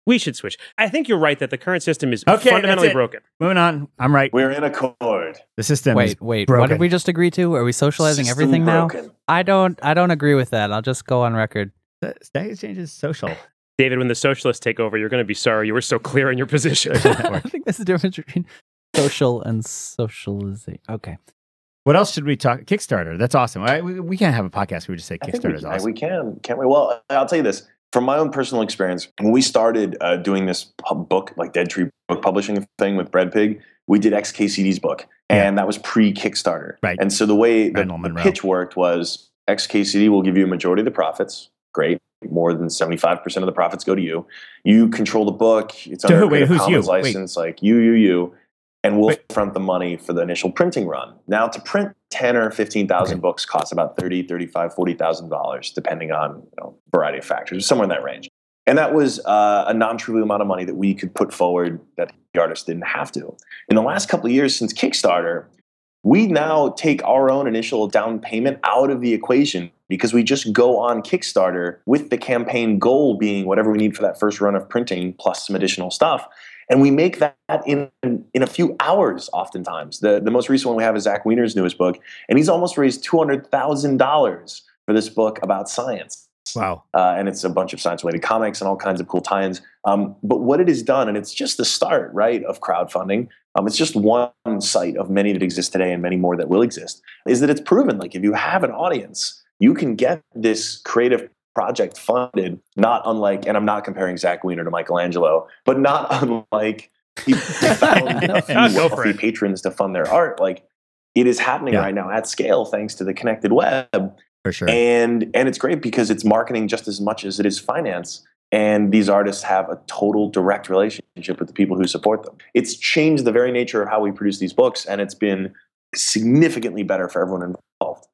E: We should switch. I think you're right that the current system is
B: Okay,
E: fundamentally
B: that's it.
E: broken.
B: Moving on. I'm right.
D: We're in accord.
B: The system is
C: Wait.
B: broken.
C: What did we just agree to? Are we socializing
D: System
C: everything
D: broken.
C: now? I don't agree with that. I'll just go on record.
B: The Stack Exchange is social.
E: David, when the socialists take over, you're going to be sorry you were so clear in your position.
C: I think there's a difference between social and socializing. Okay.
B: What else should we talk? Kickstarter. That's awesome. We can't have a podcast where we just say
D: I think
B: Kickstarter is awesome.
D: we can, can't we? Well, I'll tell you this. From my own personal experience, when we started doing this book, like Dead Tree book publishing thing with Bread Pig, we did XKCD's book, and that was pre-Kickstarter.
B: Right.
D: And so the way the
B: Randall Monroe.
D: pitch worked was XKCD will give you a majority of the profits. Great. More than 75% of the profits go to you. You control the book. It's
B: To
D: under
B: who?
D: a
B: Wait,
D: Creative
B: who's you?
D: Commons license, like you. And we'll
B: Wait.
D: front the money for the initial printing run. Now, to print 10 or 15,000
B: Okay.
D: books costs about $30,000, $35,000, $40,000, depending on a variety of factors, somewhere in that range. And that was a non-trivial amount of money that we could put forward that the artist didn't have to. In the last couple of years since Kickstarter, we now take our own initial down payment out of the equation because we just go on Kickstarter with the campaign goal being whatever we need for that first run of printing plus some additional stuff. And we make that in a few hours oftentimes. The most recent one we have is Zach Wiener's newest book, and he's almost raised $200,000 for this book about science.
B: Wow.
D: And it's a bunch of science-related comics and all kinds of cool tie-ins. But what it has done, and it's just the start, right, of crowdfunding, it's just one site of many that exist today and many more that will exist, is that it's proven, like, if you have an audience, you can get this creative project funded, not unlike, and I'm not comparing Zach Wiener to Michelangelo, but not unlike he found a
E: Go for
D: few
E: it.
D: patrons to fund their art. Like, it is happening
B: Yeah.
D: right now at scale thanks to the connected web.
B: For sure.
D: And it's great because it's marketing just as much as it is finance. And these artists have a total direct relationship with the people who support them. It's changed the very nature of how we produce these books, and it's been significantly better for everyone involved.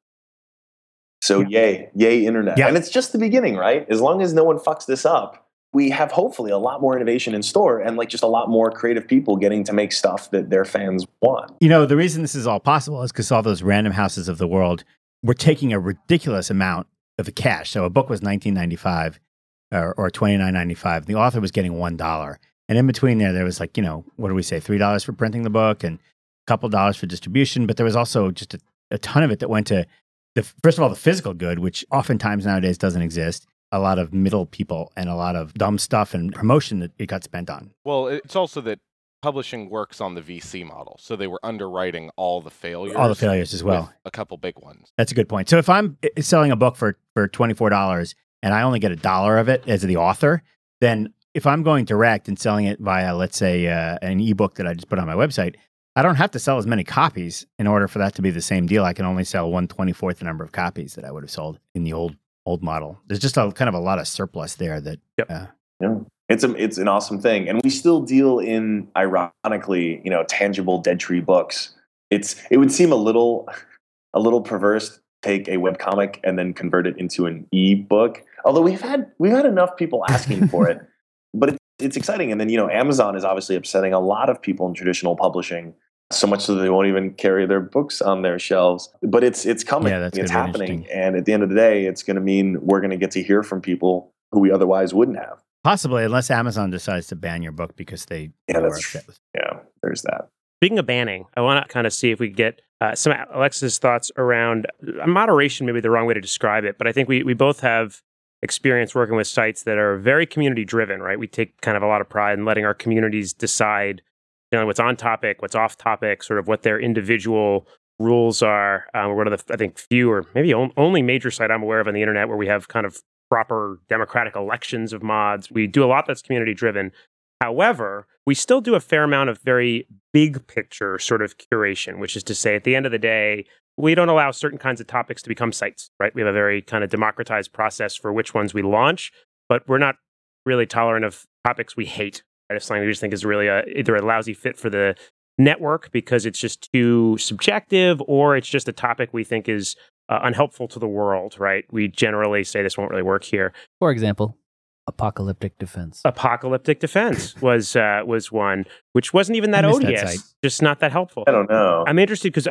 D: So yay internet.
B: Yeah.
D: And it's just the beginning, right? As long as no one fucks this up, we have hopefully a lot more innovation in store and like just a lot more creative people getting to make stuff that their fans want.
B: You know, the reason this is all possible is because all those random houses of the world were taking a ridiculous amount of the cash. So a book was $19.95 or $29.95. The author was getting $1. And in between there was like, what do we say, $3 for printing the book and a couple dollars for distribution. But there was also just a ton of it that went to, first of all, the physical good, which oftentimes nowadays doesn't exist. A lot of middle people and a lot of dumb stuff and promotion that it got spent on.
A: Well, it's also that publishing works on the VC model, so they were underwriting all the failures.
B: All the failures as well.
A: with a couple big ones.
B: That's a good point. So if I'm selling a book for $24 and I only get $1 of it as the author, then if I'm going direct and selling it via, let's say, an ebook that I just put on my website, I don't have to sell as many copies in order for that to be the same deal. I can only sell 1/24th the number of copies that I would have sold in the old model. There's just kind of a lot of surplus there that.
E: Yep.
D: Yeah. It's an awesome thing. And we still deal in, ironically, tangible Dead Tree books. It would seem a little perverse to take a webcomic and then convert it into an e-book. Although we've had enough people asking for it. But it's exciting. And then, Amazon is obviously upsetting a lot of people in traditional publishing, so much so they won't even carry their books on their shelves. But it's coming.
B: Yeah, that's
D: it's
B: gonna be
D: happening.
B: interesting.
D: And at the end of the day, it's going to mean we're going to get to hear from people who we otherwise wouldn't have.
B: Possibly, unless Amazon decides to ban your book because they
D: Yeah,
B: were
D: that's
B: upset with.
D: Yeah, there's that.
E: Speaking of banning, I want to kind of see if we could get some Alexa's thoughts around moderation, maybe the wrong way to describe it, but I think we both have experience working with sites that are very community driven, right? We take kind of a lot of pride in letting our communities decide what's on topic, what's off topic, sort of what their individual rules are. We're one of the, I think, few or maybe only major site I'm aware of on the internet where we have kind of proper democratic elections of mods. We do a lot that's community driven. However, we still do a fair amount of very big picture sort of curation, which is to say, at the end of the day, we don't allow certain kinds of topics to become sites, right? We have a very kind of democratized process for which ones we launch, but we're not really tolerant of topics we hate. Right? If something we just think is really either a lousy fit for the network because it's just too subjective, or it's just a topic we think is unhelpful to the world, right? We generally say this won't really work here.
C: For example, apocalyptic defense.
E: Apocalyptic defense was one, which wasn't even that
B: I missed that
E: odious,
B: site.
E: just not that helpful.
D: I don't know.
E: I'm interested because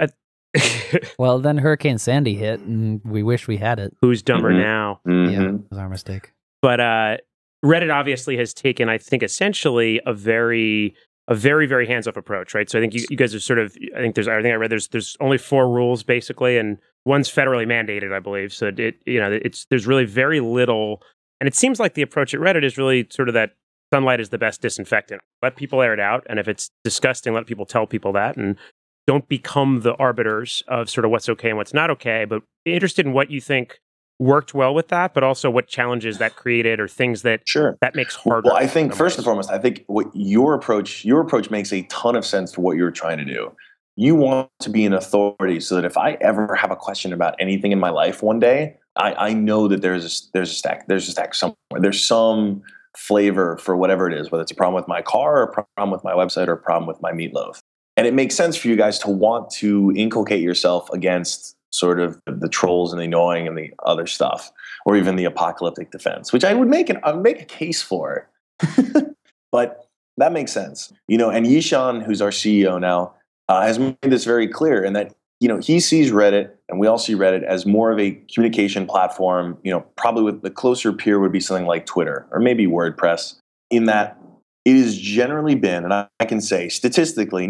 C: Well, then Hurricane Sandy hit, and we wish we had it.
E: who's dumber
D: Mhm.
E: now?
D: Mhm.
C: Yeah, it was our mistake.
E: But Reddit obviously has taken, I think, essentially a very, very hands-off approach, right? So I think you guys are sort of, I think I read there's only 4 rules basically, and one's federally mandated, I believe. So there's really very little, and it seems like the approach at Reddit is really sort of that sunlight is the best disinfectant. Let people air it out, and if it's disgusting, let people tell people that, and don't become the arbiters of sort of what's okay and what's not okay. But interested in what you think worked well with that, but also what challenges that created or things that that makes harder.
D: Well, I think first and foremost, I think what your approach makes a ton of sense for what you're trying to do. You want to be an authority so that if I ever have a question about anything in my life one day, I know that there's a stack somewhere. There's some flavor for whatever it is, whether it's a problem with my car or a problem with my website or a problem with my meatloaf. And it makes sense for you guys to want to inculcate yourself against sort of the trolls and the annoying and the other stuff, or even the apocalyptic defense, which I would make a case for. But that makes sense. And Yishan, who's our CEO now, has made this very clear in that, he sees Reddit, and we all see Reddit as more of a communication platform, probably with the closer peer would be something like Twitter or maybe WordPress, in that it has generally been, and I can say statistically,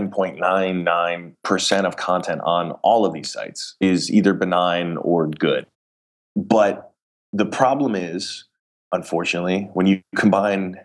D: 99.99% of content on all of these sites is either benign or good. But the problem is, unfortunately, when you combine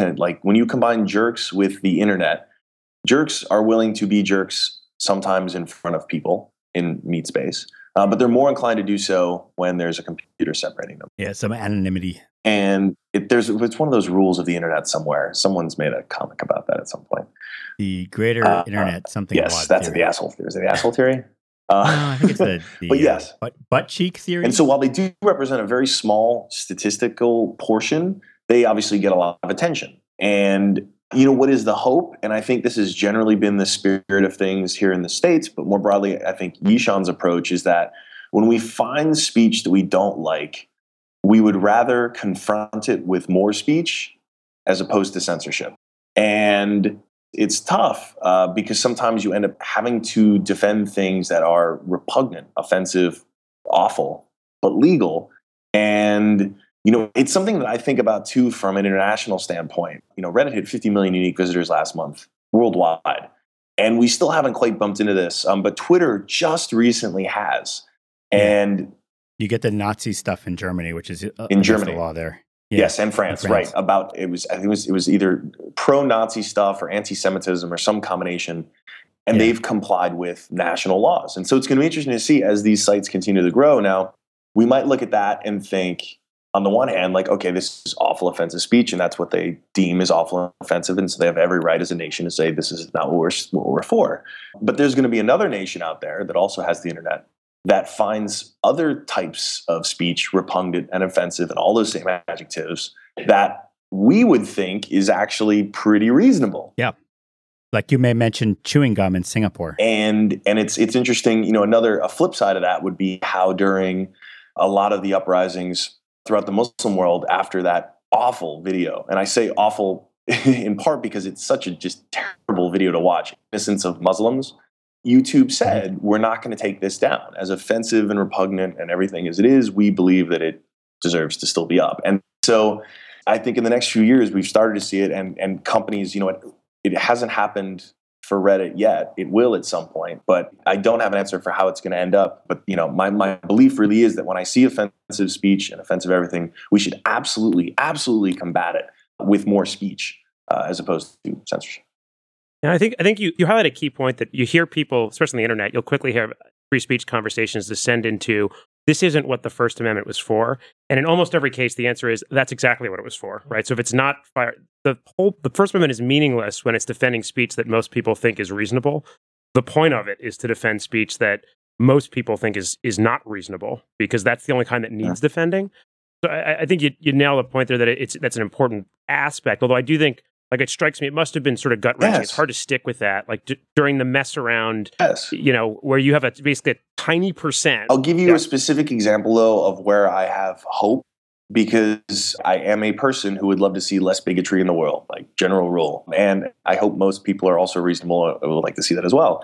D: jerks with the internet, jerks are willing to be jerks sometimes in front of people in meat space, but they're more inclined to do so when there's a computer separating them.
B: Yeah, some anonymity.
D: And it's one of those rules of the internet somewhere. Someone's made a comic about that at some point.
B: The greater internet, something.
D: Yes, that's theory. The asshole theory. Is it the asshole theory?
B: No, I think it's the
D: but yes,
B: butt cheek theory.
D: And so while they do represent a very small statistical portion, they obviously get a lot of attention. And what is the hope? And I think this has generally been the spirit of things here in the States, but more broadly, I think Yishan's approach is that when we find speech that we don't like, we would rather confront it with more speech as opposed to censorship. And it's tough because sometimes you end up having to defend things that are repugnant, offensive, awful, but legal. And, it's something that I think about too from an international standpoint. Reddit hit 50 million unique visitors last month worldwide. And we still haven't quite bumped into this, but Twitter just recently has. And
B: you get the Nazi stuff in Germany, which is
D: in Germany
B: the law there. Yeah.
D: Yes, and France, right? I think it was either pro-Nazi stuff or anti-Semitism or some combination, and they've complied with national laws. And so it's going to be interesting to see as these sites continue to grow. Now, we might look at that and think, on the one hand, like, okay, this is awful offensive speech, and that's what they deem as awful and offensive, and so they have every right as a nation to say this is not what we're for. But there's going to be another nation out there that also has the internet that finds other types of speech repugnant and offensive and all those same adjectives that we would think is actually pretty reasonable.
B: Yeah. Like you may mention chewing gum in Singapore.
D: And it's interesting, a flip side of that would be how during a lot of the uprisings throughout the Muslim world after that awful video, and I say awful in part because it's such a just terrible video to watch, innocence of Muslims, YouTube said, we're not going to take this down. As offensive and repugnant and everything as it is, we believe that it deserves to still be up. And so I think in the next few years, we've started to see it, and companies, it hasn't happened for Reddit yet. It will at some point, but I don't have an answer for how it's going to end up. But, my belief really is that when I see offensive speech and offensive everything, we should absolutely, absolutely combat it with more speech as opposed to censorship.
E: And I think you highlight a key point that you hear people, especially on the internet, you'll quickly hear free speech conversations descend into, this isn't what the First Amendment was for. And in almost every case, the answer is, that's exactly what it was for, right? So if it's not the First Amendment is meaningless when it's defending speech that most people think is reasonable. The point of it is to defend speech that most people think is not reasonable, because that's the only kind that needs defending. So I think you nail the point there that that's an important aspect. Although I do think, like, it strikes me, it must have been sort of gut-wrenching. Yes. It's hard to stick with that. Like, during the mess around, where you have basically a tiny percent.
D: I'll give you a specific example, though, of where I have hope, because I am a person who would love to see less bigotry in the world, like general rule. And I hope most people are also reasonable and would like to see that as well.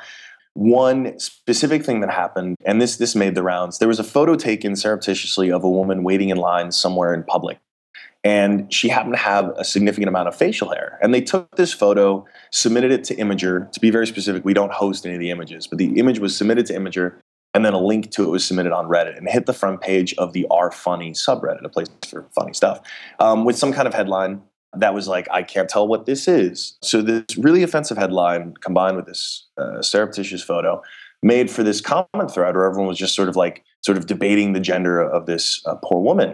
D: One specific thing that happened, and this made the rounds, there was a photo taken surreptitiously of a woman waiting in line somewhere in public. And she happened to have a significant amount of facial hair. And they took this photo, submitted it to Imager. To be very specific, we don't host any of the images, but the image was submitted to Imager, and then a link to it was submitted on Reddit and hit the front page of the R-Funny subreddit, a place for funny stuff, with some kind of headline that was like, I can't tell what this is. So this really offensive headline combined with this surreptitious photo made for this comment thread where everyone was just sort of debating the gender of this poor woman.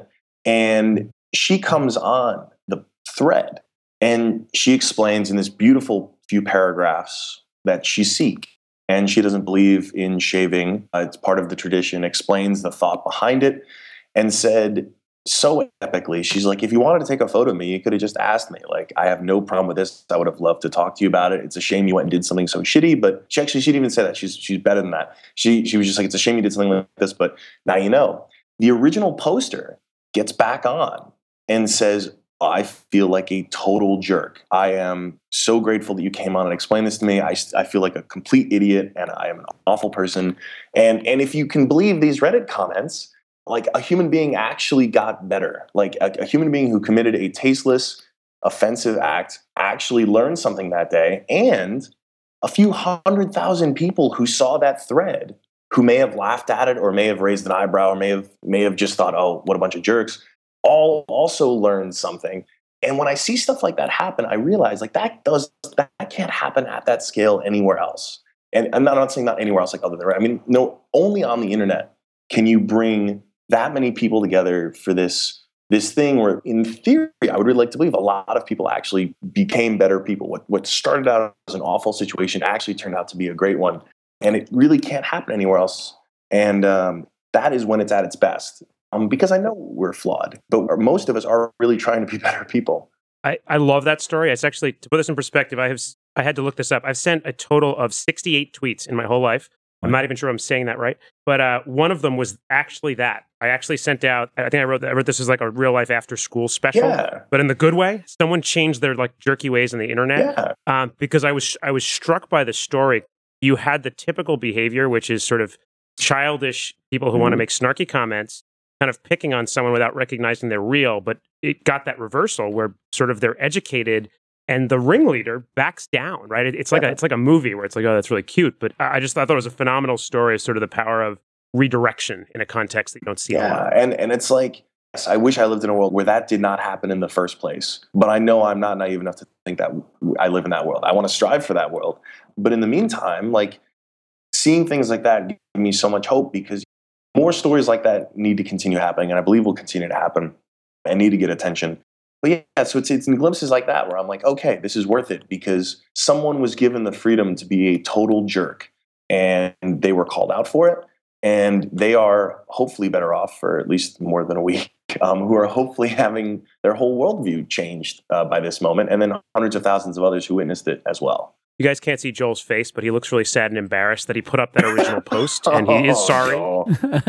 D: And she comes on the thread and she explains in this beautiful few paragraphs that she's Sikh and she doesn't believe in shaving. It's part of the tradition, explains the thought behind it, and said so epically, she's like, if you wanted to take a photo of me, you could have just asked me. Like, I have no problem with this. I would have loved to talk to you about it. It's a shame you went and did something so shitty, but she didn't even say that. She's better than that. She was just like, it's a shame you did something like this, but now you know. The original poster gets back on and says, I feel like a total jerk. I am so grateful that you came on and explained this to me. I feel like a complete idiot and I am an awful person. And if you can believe these Reddit comments, like a human being actually got better. Like a human being who committed a tasteless, offensive act actually learned something that day. And a few 100,000 people who saw that thread, who may have laughed at it or may have raised an eyebrow or may have just thought, oh, what a bunch of jerks, all also learned something. And when I see stuff like that happen, I realize like that can't happen at that scale anywhere else. And I'm not saying not anywhere else, like other than, I mean, no, only on the internet can you bring that many people together for this thing where, in theory, I would really like to believe a lot of people actually became better people. What started out as an awful situation actually turned out to be a great one. And it really can't happen anywhere else. And that is when it's at its best. Because I know we're flawed, but most of us are really trying to be better people.
E: I love that story. It's actually, to put this in perspective, I had to look this up. I've sent a total of 68 tweets in my whole life. I'm not even sure I'm saying that right. But one of them was actually that. I actually sent out, I think I wrote this as like a real life after school special, but in the good way. Someone changed their like jerky ways on the internet because I was struck by the story. You had the typical behavior, which is sort of childish people who want to make snarky comments, kind of picking on someone without recognizing they're real. But it got that reversal where sort of they're educated and the ringleader backs down, right? It's like a movie where it's like, oh, that's really cute. But I thought it was a phenomenal story of sort of the power of redirection in a context that you don't see a lot.
D: And it's like, yes, I wish I lived in a world where that did not happen in the first place. But I know I'm not naive enough to think that I live in that world. I want to strive for that world. But in the meantime, like seeing things like that give me so much hope because more stories like that need to continue happening. And I believe will continue to happen and need to get attention. But yeah, so it's in glimpses like that where I'm like, okay, this is worth it because someone was given the freedom to be a total jerk and they were called out for it. And they are hopefully better off for at least more than a week, who are hopefully having their whole worldview changed by this moment. And then hundreds of thousands of others who witnessed it as well.
E: You guys can't see Joel's face, but he looks really sad and embarrassed that he put up that original post and he is sorry.
D: No.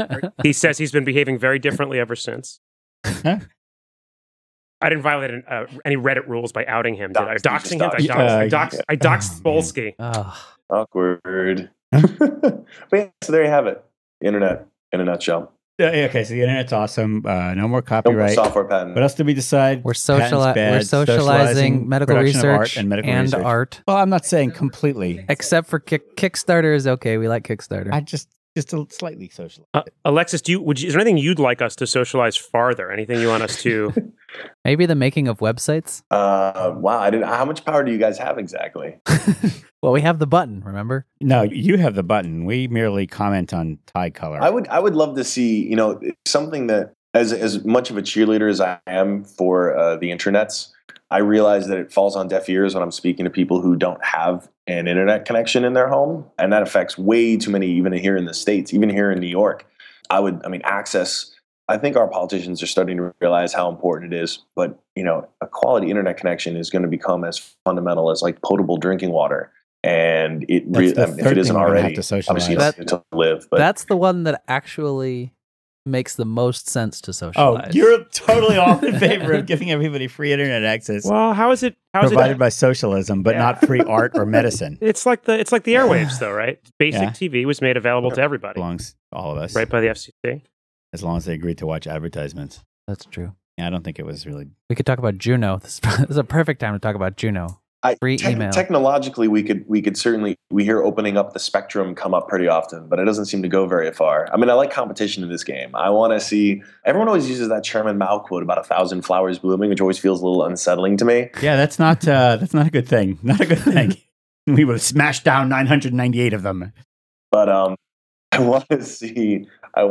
E: He says he's been behaving very differently ever since. I didn't violate any Reddit rules by outing him, did I? Doxing him? I doxed Spolsky.
D: Awkward. But yeah, so there you have it. The internet in a nutshell.
B: Okay, so the internet's awesome. No more copyright.
D: No more software patent.
B: What else did we decide?
C: We're socializing medical research
B: and medical research.
C: art.
B: Well, I'm not saying completely.
C: Except for Kickstarter is okay. We like Kickstarter.
B: I just a slightly socialize.
E: Alexis, is there anything you'd like us to socialize farther? Anything you want us to?
C: Maybe the making of websites?
D: Wow, how much power do you guys have exactly?
C: Well, we have the button, remember?
B: No, you have the button. We merely comment on tie color.
D: I would love to see, something that as much of a cheerleader as I am for the internets, I realize that it falls on deaf ears when I'm speaking to people who don't have an internet connection in their home. And that affects way too many, even here in the States, even here in New York. Access. I think our politicians are starting to realize how important it is. But, a quality internet connection is going to become as fundamental as like potable drinking water. And it really, if it isn't already, obviously to live. But
C: that's the one that actually makes the most sense to socialize.
B: Oh, you're totally all in favor of giving everybody free internet access.
E: Well, how is it
B: provided by socialism, but not free art or medicine?
E: It's like the airwaves, though, right? Basic TV was made available to everybody.
B: Belongs to all of us,
E: right by the FCC,
B: as long as they agree to watch advertisements.
C: That's true.
B: Yeah, I don't think it was really.
C: We could talk about Juno. This is a perfect time to talk about Juno. Free email.
D: Technologically, we could certainly, we hear opening up the spectrum come up pretty often, but it doesn't seem to go very far. I mean, I like competition in this game. I want to see, everyone always uses that Chairman Mao quote about 1,000 flowers blooming, which always feels a little unsettling to me.
B: Yeah, that's not a good thing. Not a good thing. We would have smashed down 998 of them.
D: But I want to see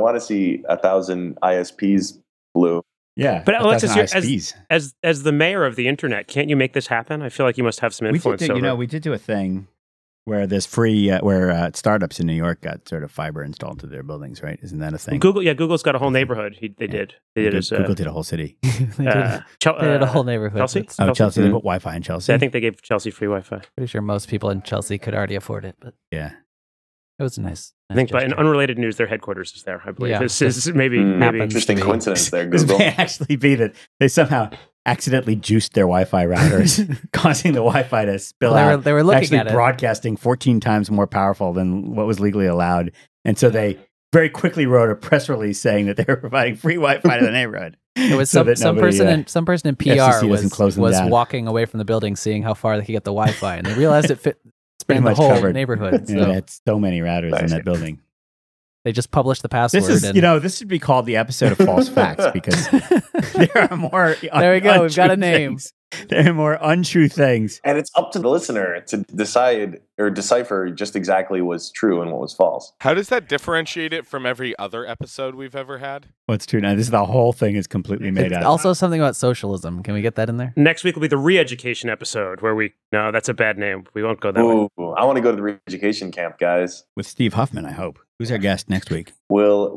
D: 1,000 ISPs bloom.
B: Yeah,
E: But Alexis, you're,
B: ISPs.
E: as the mayor of the internet, can't you make this happen? I feel like you must have some influence over.
B: We did do a thing where there's free where startups in New York got sort of fiber installed to their buildings, right? Isn't that a thing?
E: Google's got a whole neighborhood. They did
B: Google did a whole city.
C: They did a whole neighborhood.
E: Chelsea?
B: Chelsea. They put Wi-Fi in Chelsea.
E: I think they gave Chelsea free Wi-Fi.
C: Pretty sure most people in Chelsea could already afford it, but
B: Yeah.
C: it was nice.
E: I think, but in
C: gesture.
E: unrelated news, their headquarters is there. I believe
C: Yeah.
E: this is maybe
D: Interesting coincidence there,
B: This
D: Google.
B: may actually be that they somehow accidentally juiced their Wi-Fi routers, causing the Wi-Fi to spill out.
C: They were looking
B: actually
C: at it.
B: broadcasting 14 times more powerful than what was legally allowed. And so they very quickly wrote a press release saying that they were providing free Wi-Fi to the neighborhood.
C: It was
B: So that
C: some
B: nobody,
C: person in PR
B: FCC doesn't close them
C: was
B: down.
C: walking away from the building, seeing how far they could get the Wi-Fi, and they realized it
B: Pretty
C: spanned the
B: much
C: whole
B: covered.
C: neighborhood. So
B: Yeah, it's so many routers in
D: Nice.
B: that building.
C: they just published the password.
B: This is,
C: and
B: this should be called the episode of false facts because there are more.
C: There we go. We've got a
B: untrue
C: name.
B: things. There are more untrue things.
D: And it's up to the listener to decide or decipher just exactly what's true and what was false.
A: How does that differentiate it from every other episode we've ever had?
B: What's true now? This is the whole thing is completely made up.
C: Also, something about socialism. Can we get that in there?
E: Next week will be the re-education episode where no, that's a bad name. We won't go that way.
D: Ooh, I want to go to the re-education camp, guys.
B: With Steve Huffman, I hope. Who's our guest next week?
D: Will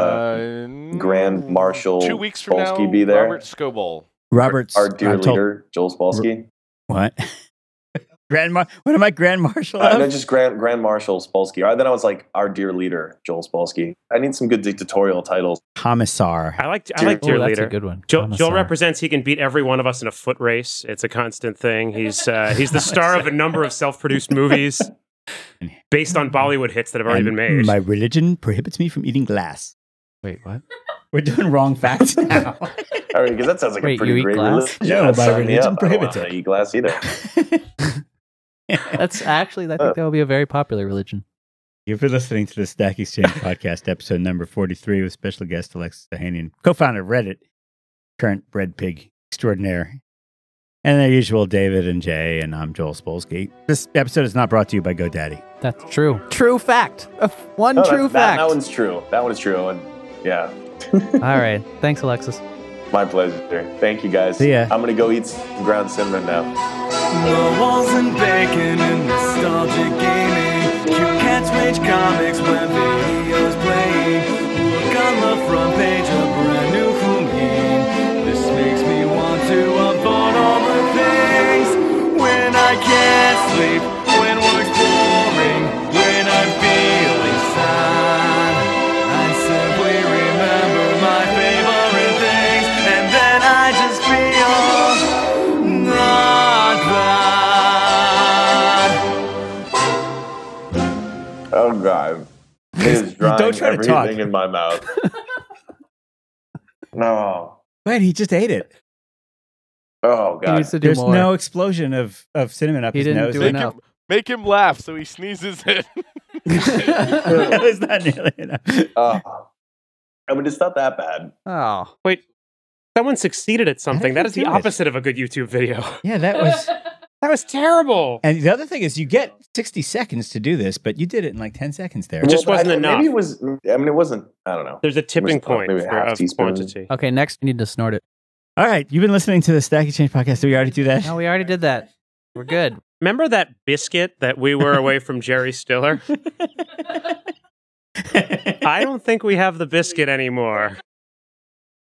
D: Grand Marshal
A: 2 weeks from now,
D: Spolsky be there?
A: Robert Scoble.
B: Robert's
D: Our dear
B: I'm told-
D: leader, Joel Spolsky.
B: What? What am I, Grand Marshal
D: No,
B: of?
D: just Grand Marshal Spolsky. Then I was like, our dear leader, Joel Spolsky. I need some good dictatorial titles.
B: Commissar.
E: I like
C: Oh,
E: dear
C: that's
E: leader.
C: a good one.
E: Joel
C: Commissar.
E: represents he can beat every one of us in a foot race. It's a constant thing. He's the star of a number of self-produced movies based on Bollywood hits that have already
B: And
E: been made.
B: My religion prohibits me from eating glass.
C: Wait, what?
B: We're doing wrong facts now.
D: All right, because that sounds like
C: Wait,
D: a pretty
C: you eat
D: great
C: glass?
D: religion.
B: No, my
D: Sign me
B: religion
D: up.
B: prohibits
D: I don't
B: it.
D: wanna eat glass either.
C: That's actually, I think that would be a very popular religion.
B: You've been listening to the Stack Exchange podcast, episode number 43, with special guest Alexis Ohanian, co-founder of Reddit, current bread pig extraordinaire, and their usual David and Jay, and I'm Joel Spolsky. This episode is not brought to you by GoDaddy.
C: That's true. True fact. One
D: No,
C: true fact.
D: That one's true. That one's true. And yeah,
C: All right. Thanks, Alexis.
D: my pleasure. Thank you, guys.
B: See ya.
D: I'm going to go eat some ground cinnamon now.
F: The walls and bacon and nostalgic gaming. Cute cats, rage comics, web videos playing. Look on the front page, a brand new Halloween. This makes me want to avoid all the things. When I can't sleep, when work's boring, when I'm feeling sad, I simply remember my favorite things, and then I just feel not bad.
D: Oh, God. It is drying
B: Don't try to talk.
D: everything in my mouth. No.
B: Wait, he just ate it.
D: Oh,
C: He
D: God.
C: needs to do
B: There's
C: more.
B: no explosion of cinnamon up
C: He
B: his
C: didn't
B: nose.
C: do
B: right
C: enough.
B: now.
A: Make him laugh so he sneezes it.
B: That was not nearly enough.
D: I mean, it's not that bad.
C: Oh.
E: Wait, someone succeeded at something. That is the
B: do it.
E: opposite of a good YouTube video.
B: Yeah, that was.
E: That was terrible.
B: And the other thing is, you get 60 seconds to do this, but you did it in like 10 seconds there.
E: It just
D: Well,
E: wasn't enough.
D: Maybe it was. I mean, it wasn't. I don't know.
E: There's a tipping
D: Was-
E: point
D: maybe a half
E: of
D: teaspoon.
E: quantity.
C: Okay, next we need to snort it.
B: All right, you've been listening to the Stack Exchange podcast. Did we already do that?
C: No, we already did that. We're good.
E: Remember that biscuit that we were away from Jerry Stiller? I don't think we have the biscuit anymore.